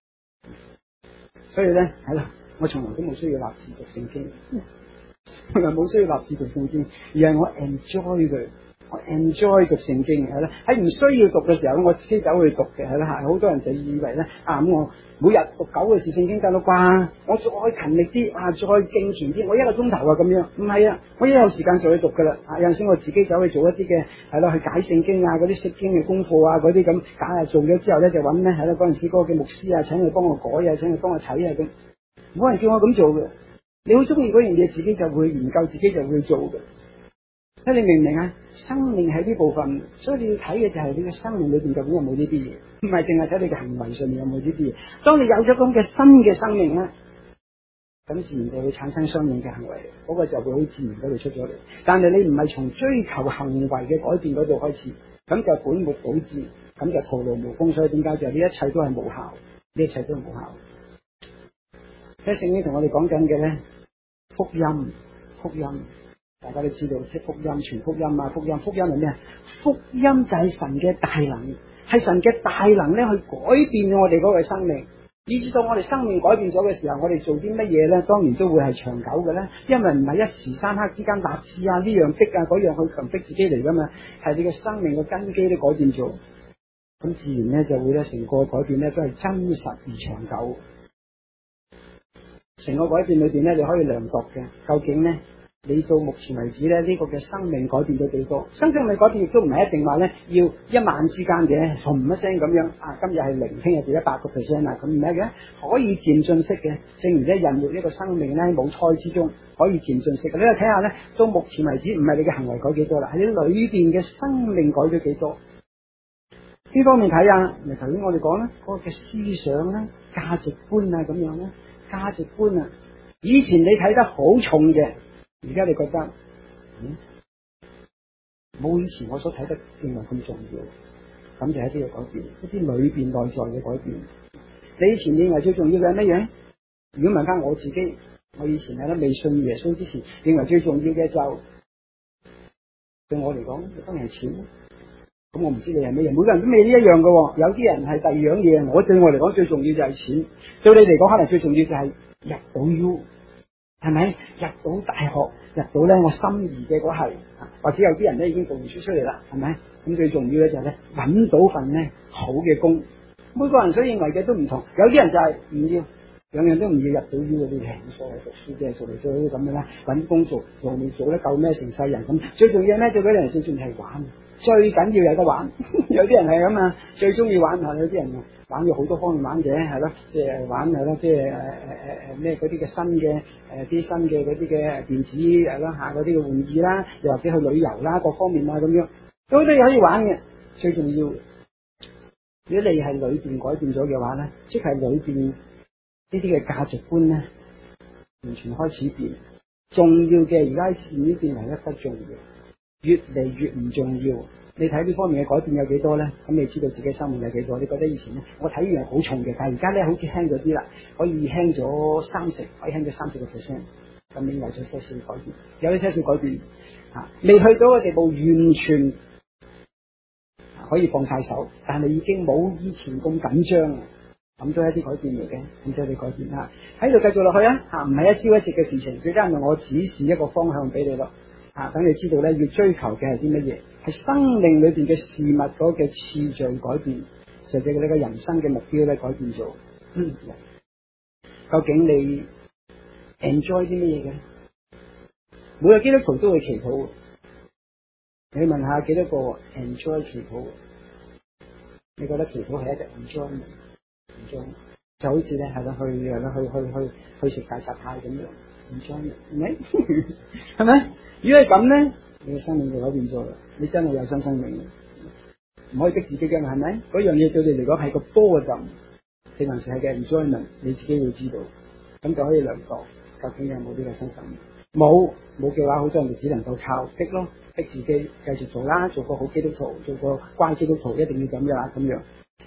所以咧，係啦，我從來都冇需要立志讀聖經，從來冇需要立志讀聖經，而係我 enjoy 佢。我 enjoy 讀聖經係啦，喺唔需要讀嘅時候，我自己走去讀嘅係啦。係好多人就以為咧啊，咁我每日讀九個字聖經得啦啩，我再勤力啲啊，再敬虔啲，我一個鐘頭啊咁樣。唔係啊，我一有時間就去讀噶啦。啊，有陣時我自己走去做一啲嘅係咯，去解聖經啊，嗰啲釋經嘅功課啊，嗰啲咁解啊，做咗之後咧就揾咧係咯，嗰陣時嗰個嘅牧師啊，請佢幫我改啊，請佢幫我睇啊咁。冇人叫我咁做嘅，你好中意嗰樣嘢，自己就會研究，自己就會做嘅。你明唔明啊？生命係呢部分，所以你要睇嘅就係你嘅生命裏邊究竟有冇呢啲嘢，唔係淨係睇你嘅行為上面有冇呢啲嘢。當你有咗咁嘅新嘅生命咧，咁自然就會產生相應嘅行為，嗰、那個就會好自然嗰度出咗嚟。但係你唔係從追求行為嘅改變嗰度開始，咁就本末倒置，咁就徒勞無功。所以點解就係呢一切都係無效，呢一切都係無效。喺聖經同我哋講緊嘅咧，福音，福音。大家都知道，即福音、傳福音啊，福音，福音係咩啊？福音就係神嘅大能，係神嘅大能咧去改變我哋嗰個生命，以至到我哋生命改變咗嘅時候，我哋做啲乜嘢咧？當然都會係長久嘅咧，因為唔係一時三刻之間立志啊，呢樣逼啊，嗰樣去強迫自己嚟噶嘛，係你嘅生命嘅根基都改變咗，咁自然咧就會咧成個改變咧都係真實而長久。成個改變裏邊咧，你可以量度嘅，究竟咧？你到目前為止咧，呢、這個嘅生命改變咗幾多？生命改變亦都唔係一定話咧，要一晚之間嘅，轟一聲咁樣啊！今日係零，聽日就一百個 percent 啊！咁唔係嘅，可以漸進式嘅。正如咧，孕育呢個生命咧，母胎之中可以漸進式嘅。你睇下咧，到目前為止，唔係你嘅行為改幾多啦，係你裏邊嘅生命改咗幾多？呢方面睇下，咪頭先我哋講啦，嗰、那個嘅思想咧、價值觀啊咁樣咧，價值觀啊，以前你睇得好重嘅。而家你覺得，嗯，冇以前我所睇得認為咁重要，咁就係一啲嘅改變，一啲裏邊內在嘅改變。你以前認為最重要嘅係乜嘢？如果問翻我自己，我以前喺咧未信耶穌之前，認為最重要嘅就對我嚟講，當然係錢。咁我唔知你係乜嘢，每個人都未呢一樣嘅。有啲人係第二樣嘢，我對我嚟講最重要就係錢，對你嚟講可能最重要就係入到 U。係咪入到大學，入到咧我心儀嘅嗰係，或者有啲人咧已經讀完書出嚟啦，係咪？咁最重要咧就係咧揾到份咧好嘅工。每個人所認為嘅都唔同，有啲人就係唔要，樣樣都唔要，入到呢嗰啲係冇所謂，讀書嘅做嚟做去咁樣啦，揾工做做未做得夠咩成世人咁。最重要咧對嗰啲人算算係玩，最緊要有得玩。有啲人係咁啊，最中意玩下，有啲人玩咗好多方面玩嘅，係咯，即係玩係咯，即係誒誒誒誒咩嗰啲嘅新嘅誒啲新嘅嗰啲嘅電子係咯嚇嗰啲嘅玩意啦，又或者去旅遊啦，各方面啊咁樣，都都可以玩嘅。最重要，如果你係裏邊改變咗嘅話咧，即係裏邊呢啲嘅價值觀咧，完全開始變。重要嘅而家漸漸變為一不重要，越嚟越唔重要。你睇呢方面嘅改變有幾多咧？咁你知道自己生命有幾多？你覺得以前咧，我睇完係好重嘅，但係而家咧好似輕咗啲啦，可以輕咗三成，可以輕咗三十個 percent。咁你為咗些少改變，有啲些少改變啊，未去到個地步完全可以放晒手，但係已經冇以前咁緊張。咁都係一啲改變嚟嘅，咁都係啲改變啦。喺度繼續落去啊！嚇，唔係一朝一夕嘅事情，最緊係我指示一個方向俾你咯。啊，等你知道咧，要追求嘅係啲乜嘢？係生命裏邊嘅事物嗰嘅次序改變，就係你個人生嘅目標咧改變咗。嗯，究竟你 enjoy 啲乜嘢嘅？每個基督徒都會祈禱。你問下幾多個 enjoy 祈禱？你覺得祈禱係一個 enjoy？enjoy 就好似咧係啦，去係啦，去去去去食大閘蟹咁樣 enjoy，係咪？係咪？如果係咁咧，你嘅生命就改變咗啦。你真係有新生命，唔可以逼自己嘅，係咪？嗰樣嘢對你嚟講係個波嘅陣，定還是係嘅 enjoyment，你自己會知道，咁就可以量度究竟有冇呢個新生命。冇冇嘅話，好多人就只能夠靠逼咯，逼自己繼續做啦，做個好基督徒，做個乖基督徒，一定要咁樣啦，咁樣。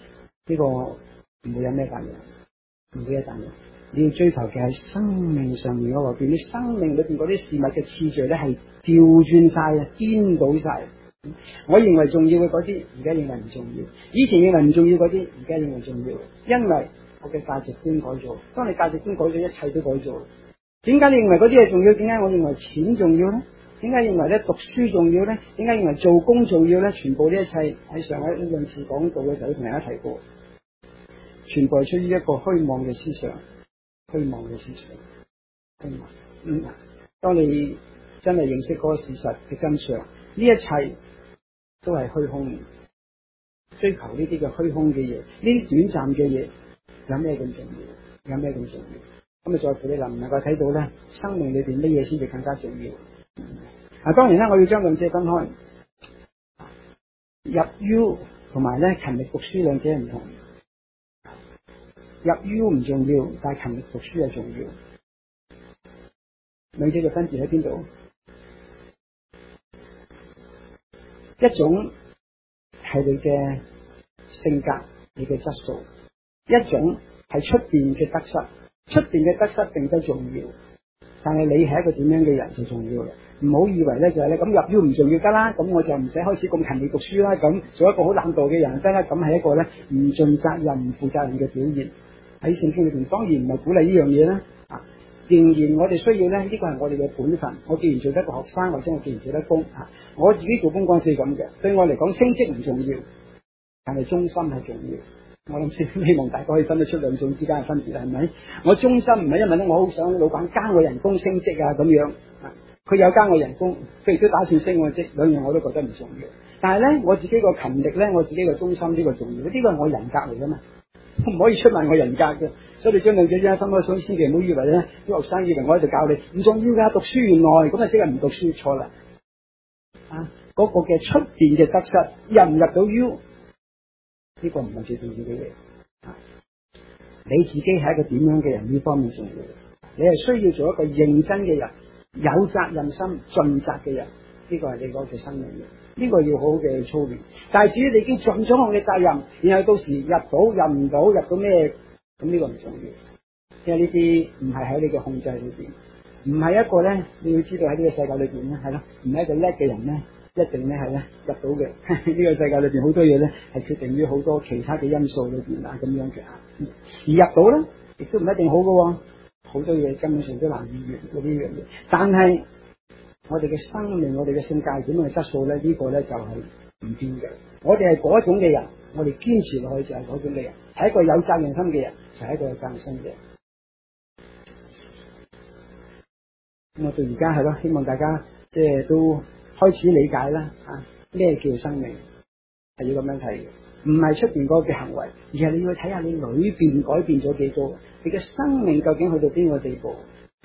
呢個唔會有咩大用，唔會有大用。你要追求嘅係生命上面嗰個變，你生命裏邊嗰啲事物嘅次序咧係調轉晒啊，顛倒晒。我認為重要嘅嗰啲，而家認為唔重要；以前認為唔重要嗰啲，而家認為重要。因為我嘅價值觀改咗。當你價值觀改咗，一切都改咗。點解你認為嗰啲嘢重要？點解我認為錢重要咧？點解認為咧讀書重要咧？點解認為做工重要咧？全部呢一切喺上一兩次講道嘅時候同大家提過，全部係出於一個虛妄嘅思想，虛妄嘅思想。虛妄。嗯，當你真係認識嗰個事實嘅真相，呢一切都係虛空。追求呢啲嘅虛空嘅嘢，呢啲短暫嘅嘢，有咩咁重要？有咩咁重要？咁啊，在乎你能唔能夠睇到咧，生命裏邊乜嘢先至更加重要？啊，當然啦，我要將兩者分開，入 U 同埋咧勤力讀書兩者唔同。入 U 唔重要，但係勤力讀書係重要。兩者嘅分別喺邊度？一種係你嘅性格，你嘅質素；一種係出邊嘅得失。出邊嘅得失並不重要，但係你係一個點樣嘅人就重要啦。唔好以為咧就係咧咁入 U 唔重要得啦，咁我就唔使開始咁勤力讀書啦，咁做一個好懶惰嘅人得啦，咁係一個咧唔盡責任、唔負責任嘅表現。喺聖經裏邊當然唔係鼓勵呢樣嘢啦。啊，仍然我哋需要咧，呢個係我哋嘅本分。我既然做得個學生，或者我既然做得工，啊，我自己做公關係咁嘅，對我嚟講升職唔重要，但係忠心係重要。我諗先希望大家可以分得出兩種之間嘅分別，係咪？我忠心唔係因為咧，我好想老闆加我人工升職啊咁樣，佢有加我人工，佢亦都打算升我職，兩樣我都覺得唔重要。但係咧，我自己個勤力咧，我自己個忠心呢個重要，呢個係我人格嚟噶嘛，唔可以出賣我人格嘅。所以你將兩者之間分開，所以千祈唔好以為咧，啲學生以為我喺度教你唔重要噶，讀書原來咁啊，即係唔讀書錯啦。啊，嗰個嘅出邊嘅得失入唔入到 U？呢個唔係最重要嘅嘢，你自己係一個點樣嘅人呢方面重要。你係需要做一個認真嘅人，有責任心、盡責嘅人，呢個係你嗰個生命嘅，呢個要好好嘅操練。但係至於你已經盡咗我嘅責任，然後到時入到入唔到，入到咩，咁呢個唔重要，因為呢啲唔係喺你嘅控制裏邊，唔係一個咧，你要知道喺呢個世界裏邊咧，係咯，唔係一個叻嘅人咧。一定咧係咧入到嘅，呢個世界裏邊好多嘢咧係決定於好多其他嘅因素裏邊啊咁樣嘅，而入到咧亦都唔一定好嘅，好多嘢根本上都難以預料呢樣嘢。但係我哋嘅生命、我哋嘅性格點樣嘅質素咧，呢個咧就係唔變嘅。我哋係嗰種嘅人，我哋堅持落去就係嗰種嘅人，係一個有責任心嘅人，就係一個有責任心嘅人。咁我到而家係咯，希望大家即係都開始理解啦，啊，咩叫生命係要咁樣睇嘅，唔係出邊嗰個嘅行為，而係你要睇下你裏邊改變咗幾多，你嘅生命究竟去到邊個地步。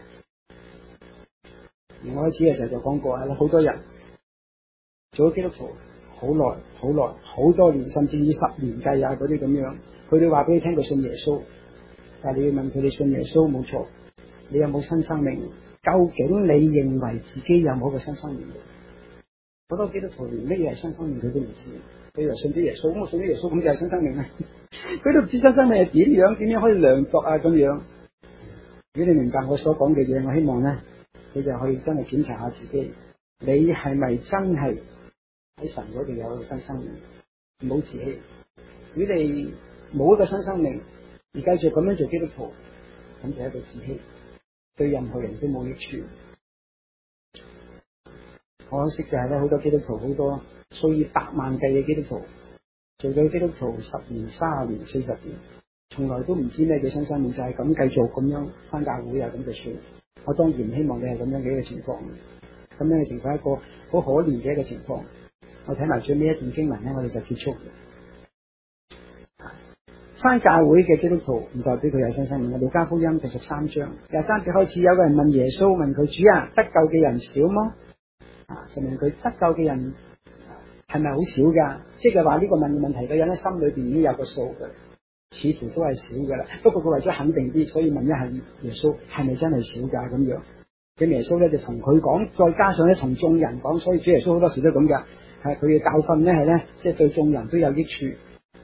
而我開始嘅時候就講過啦，好多人做咗基督徒好耐、好耐、好多年，甚至以十年計啊嗰啲咁樣，佢哋話俾你聽佢信耶穌，但係你要問佢哋信耶穌冇錯，你有冇新生命？究竟你認為自己有冇一個新生命？好多基督徒連乜嘢係新生命佢都唔知，佢以為信咗耶穌，咁我信咗耶穌咁就係新生命啦。佢都唔知新生命係點樣，點樣可以量度啊咁樣。如果你明白我所講嘅嘢，我希望咧，你就可以真係檢查下自己，你係咪真係喺神嗰度有一個新生命？唔好自欺。如果你冇一個新生命，而繼續咁樣做基督徒，咁就係一個自欺，對任何人都冇益處。可惜就係咧，好多基督徒，好多數以百萬計嘅基督徒，做咗基督徒十年、三十年、四十年，從來都唔知咩叫新生命，就係咁繼續咁樣返教會啊，咁就算。我當然唔希望你係咁樣嘅一個情況，咁樣嘅情況係一個好可憐嘅一個情況。我睇埋最尾一段經文咧，我哋就結束。返教會嘅基督徒唔代表佢有新生命。路加福音第十三章廿三節開始，有個人問耶穌，問佢，主啊，得救嘅人少麼？啊！就問佢得救嘅人係咪好少噶？即係話呢個問問題嘅人咧，心裏邊已經有個數嘅，似乎都係少噶啦。不過佢為咗肯定啲，所以問一下耶穌係咪真係少噶咁樣？咁耶穌咧就同佢講，再加上咧同眾人講，所以主耶穌好多時都咁噶，係佢嘅教訓咧係咧，即係對眾人都有益處。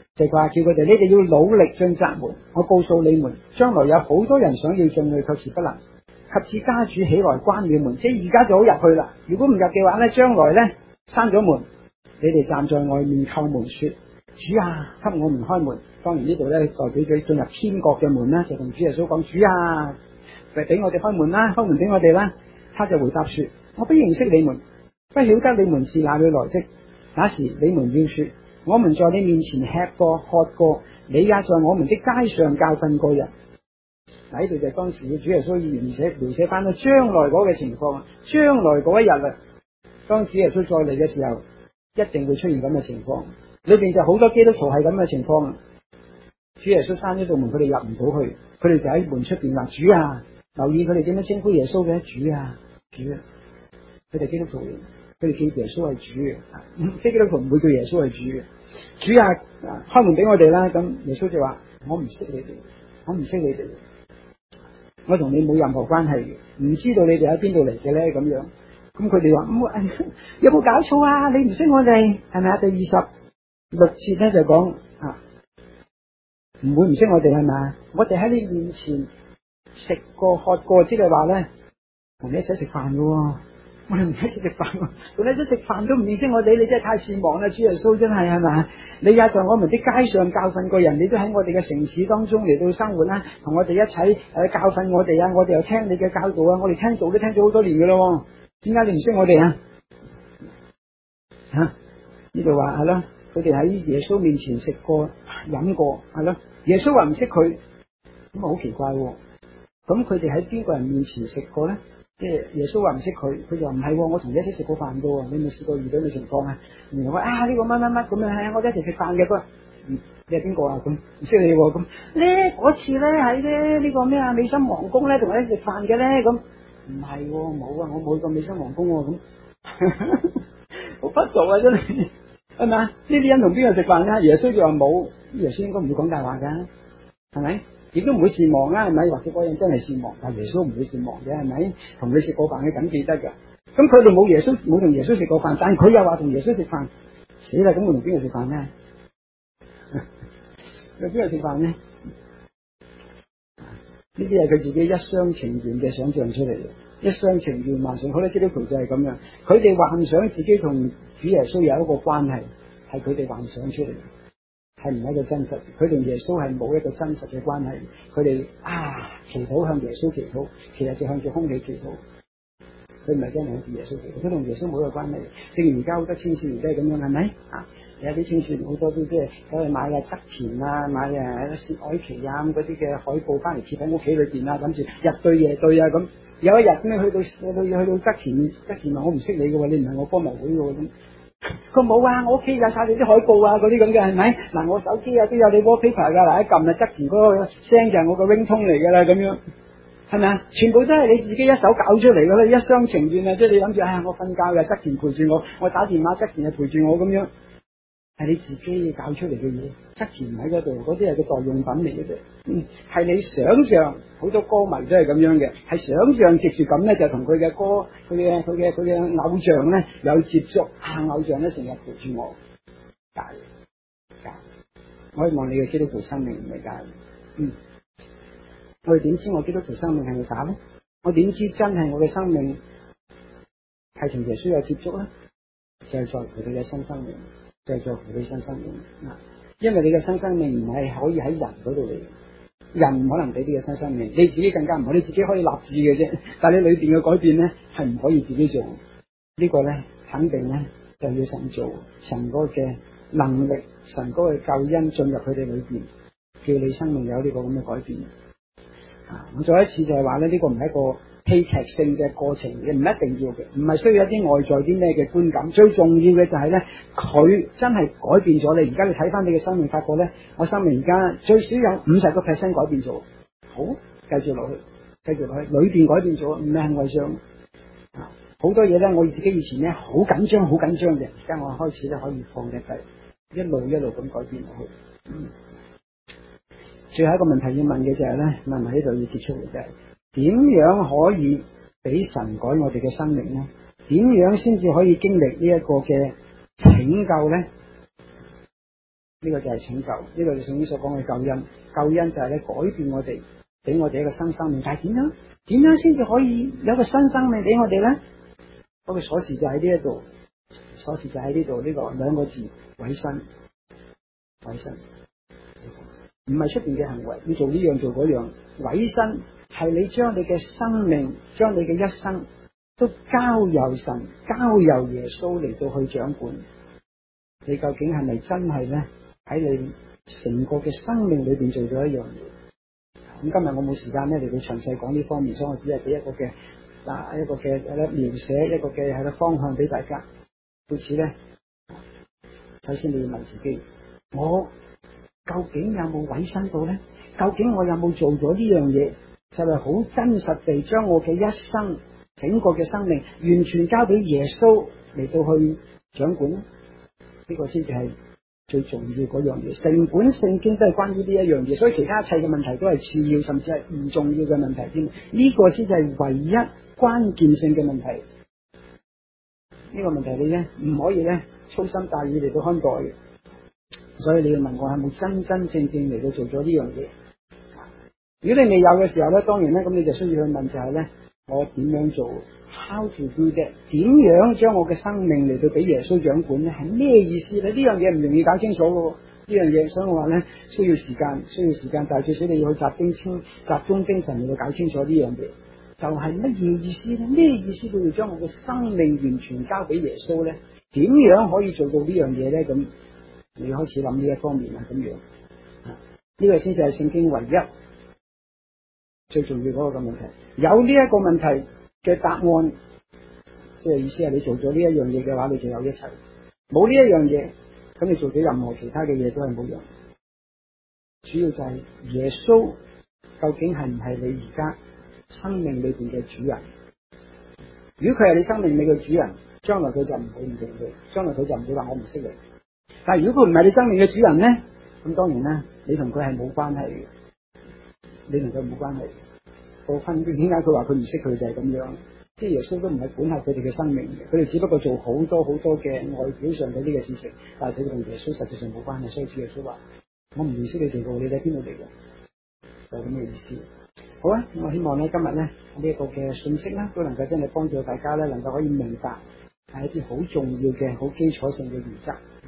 就係話叫佢哋，你哋要努力進窄門。我告訴你們，將來有好多人想要進去，卻是不能。及至家主起來關了門，即係而家就好入去啦。如果唔入嘅話咧，將來咧閂咗門，你哋站在外面叩門說：主啊，給我們開門。當然呢度咧代表佢進入天國嘅門啦，就同主耶穌講：主啊，就俾我哋開門啦，開門俾我哋啦。他就回答說：我不認識你們，不曉得你們是哪裏來的。那時你們要說：我們在你面前吃過喝過，你也在我們的街上教訓過人。嗱，呢度就係當時嘅主耶穌描寫描寫翻到將來嗰個情況，將來嗰一日啊，當主耶穌再嚟嘅時候，一定會出現咁嘅情況。裏邊就好多基督徒係咁嘅情況。主耶穌閂咗道門，佢哋入唔到去，佢哋就喺門出邊話：主啊！留意佢哋點樣稱呼耶穌嘅，主啊，主啊！佢哋基督徒，佢哋叫耶穌係主嘅，非基督徒唔會叫耶穌係主嘅。主啊，開門俾我哋啦！咁耶穌就話：我唔識你哋，我唔識你哋。我同你冇任何關係嘅，唔知道你哋喺邊度嚟嘅咧咁樣。咁佢哋話：有冇搞錯啊？你唔識我哋係咪啊？第二十六節咧就講啊，唔會唔識我哋係咪？我哋喺你面前食過喝過，即係話咧同你一齊食飯嘅。我哋唔一齊食飯，同你一齊食飯都唔認識我哋，你真係太善忘啦！主耶穌真係係咪？你也在我們的街上教訓過人，你都喺我哋嘅城市當中嚟到生活啦，同我哋一齊誒教訓我哋啊！我哋又聽你嘅教導啊！我哋聽道都聽咗好多年噶咯，點解你唔識我哋啊？吓，呢度話係咯，佢哋喺耶穌面前食過飲過係咯，耶穌話唔識佢，咁啊好奇怪喎！咁佢哋喺邊個人面前食過咧？即係耶穌話唔識佢，佢就話唔係，我同你一齊食過飯噶。你有冇試過遇到呢個情況啊？然後話啊呢個乜乜乜咁樣，係啊，我哋一齊食飯嘅。佢話你係邊個啊？咁唔識你喎。咁咧嗰次咧喺咧呢個咩啊美心皇宮咧同我一齊食飯嘅咧。咁唔係，冇啊，我冇去過美心皇宮咁，好不熟啊真係，係咪啊？呢啲人同邊個食飯啊？耶穌就話冇，耶穌應該唔會講大話噶，係咪？亦都唔會善忘啊，係咪？或者嗰人真係善忘，但耶穌唔會善忘嘅，係咪？同佢食過飯，佢梗記得噶。咁佢哋冇耶穌，冇同耶穌食過飯，但佢又話同耶穌食飯，死啦！咁我同邊個食飯咧？同邊個食飯咧？呢啲係佢自己一廂情願嘅想象出嚟嘅，一廂情願幻想。好多基督徒就係咁樣，佢哋幻想自己同主耶穌有一個關係，係佢哋幻想出嚟嘅。係唔係一個真實？佢同耶穌係冇一個真實嘅關係。佢哋啊，祈禱向耶穌祈禱，其實就向住空氣祈禱。佢唔係真係向住耶穌祈禱，佢同耶穌冇一個關係。正如而家好多青少年都係咁樣，係咪啊？有啲青少年好多都即係走去買啊側田啊，買啊薛凱琪啊咁嗰啲嘅海報翻嚟貼喺屋企裏邊啊，諗住日對夜對啊咁。有一日咁你去到去到去到側田側田話我唔識你嘅喎，你唔係我歌迷會嘅喎咁。佢冇啊！我屋企有晒你啲海報啊，嗰啲咁嘅係咪？嗱，我手機啊都有你 wallpaper 噶，嗱一撳啊，側田嗰個聲就係我個 ringtone 嚟噶啦，咁樣係咪啊？全部都係你自己一手搞出嚟噶啦，一廂情願啊！即係你諗住，哎呀，我瞓覺嘅側田陪住我，我打電話側田就陪住我咁樣，係你自己搞出嚟嘅嘢，側田唔喺嗰度，嗰啲係個代用品嚟嘅啫。嗯，係你想象，好多歌迷都係咁樣嘅，係想象藉住咁咧，就同佢嘅歌、佢嘅佢嘅佢嘅偶像咧有接觸，啊偶像咧成日陪住我，假嘅，假。我希望你嘅基督徒生命唔係假嘅。嗯，我哋點知我基督徒生命係咪假咧？我點知真係我嘅生命係同耶穌有接觸咧？就係在乎你嘅新生命，就係在乎你新生命啊！因為你嘅新生命唔係可以喺人嗰度嚟。人唔可能俾呢個新生命，你自己更加唔可以，你自己可以立志嘅啫，但係你裏邊嘅改變咧係唔可以自己做。這個、呢個咧肯定咧就要神做，神嗰嘅能力，神嗰嘅救恩進入佢哋裏邊，叫你生命有呢個咁嘅改變。啊，我再一次就係話咧，呢、這個唔係一個戲劇性嘅過程，你唔一定要嘅，唔係需要一啲外在啲咩嘅觀感，最重要嘅就係咧，佢真係改變咗你。而家你睇翻你嘅生命，發覺咧，我生命而家最少有五十個 percent 改變咗。好，繼續落去，繼續落去，裏邊改變咗，唔係外上。啊，好多嘢咧，我自己以前咧好緊張，好緊張嘅，而家我開始咧可以放一低，一路一路咁改變落去。嗯，最後一個問題要問嘅就係咧，問埋呢度要結束嘅就係。點樣可以俾神改我哋嘅生命呢？點樣先至可以經歷呢一個嘅拯救呢？ 呢個就係拯救，呢個就係聖經所講嘅救恩。救恩就係咧改變我哋，俾我哋一個新生命。但係點樣？點樣先至可以有一個新生命俾我哋咧？嗰個鎖匙就喺呢一度，鎖匙就喺呢度，呢個兩個字：委身。委身唔係出邊嘅行為，要做呢樣做嗰樣。委身係你將你嘅生命，將你嘅一生都交由神，交由耶穌嚟到去掌管。你究竟係咪真係咧喺你成個嘅生命裏邊做咗一樣嘢？咁今日我冇時間咧嚟到詳細講呢方面，所以我只係俾一個嘅嗱一個嘅描寫，一個嘅係個方向俾大家。故此咧，首先你要問自己：我究竟有冇委身到咧？究竟我有冇做咗呢樣嘢？就係好真實地將我嘅一生，整個嘅生命完全交俾耶穌嚟到去掌管咧？呢個先至係最重要嗰樣嘢。成本聖經都係關於呢一樣嘢，所以其他一切嘅問題都係次要，甚至係唔重要嘅問題添。呢個先至係唯一關鍵性嘅問題。呢個問題你咧唔可以咧粗心大意嚟到看待嘅。所以你要問我係冇真真正正嚟到做咗呢樣嘢。如果你未有嘅時候咧，當然咧咁你就需要去問就係咧，我點樣做 ？How to do that？ 點樣將我嘅生命嚟到俾耶穌掌管咧？係咩意思咧？呢樣嘢唔容易搞清楚嘅。呢樣嘢，所以我話咧需要時間，需要時間，但係最少你要去集中清、集中精神嚟到搞清楚呢樣嘢，就係乜嘢意思咧？咩意思？佢要將我嘅生命完全交俾耶穌咧？點樣可以做到呢樣嘢咧？咁你開始諗呢一方面啦，咁樣啊，呢個先至係聖經唯一最重要嗰個嘅問題。有呢一個問題嘅答案，即係意思係你做咗呢一樣嘢嘅話，你就有一切；冇呢一樣嘢，咁你做咗任何其他嘅嘢都係冇用。主要就係耶穌究竟係唔係你而家生命裏邊嘅主人？如果佢係你生命裏嘅主人，將來佢就唔會唔認你，將來佢就唔會話我唔識你。但係如果佢唔係你生命嘅主人咧，咁當然啦，你同佢係冇關係嘅，你同佢冇關係。個分點解佢話佢唔識佢就係咁樣？即係耶穌都唔係管下佢哋嘅生命嘅，佢哋只不過做好多好多嘅外表上嘅呢個事情，但係佢哋同耶穌實際上冇關係。所以主耶穌話：我唔認識你哋嘅，你哋喺邊度嚟嘅？就咁嘅意思。好啊，咁我希望咧今日咧呢一個嘅信息咧，都能夠真係幫助大家咧，能夠可以明白係一啲好重要嘅、好基礎性嘅原則。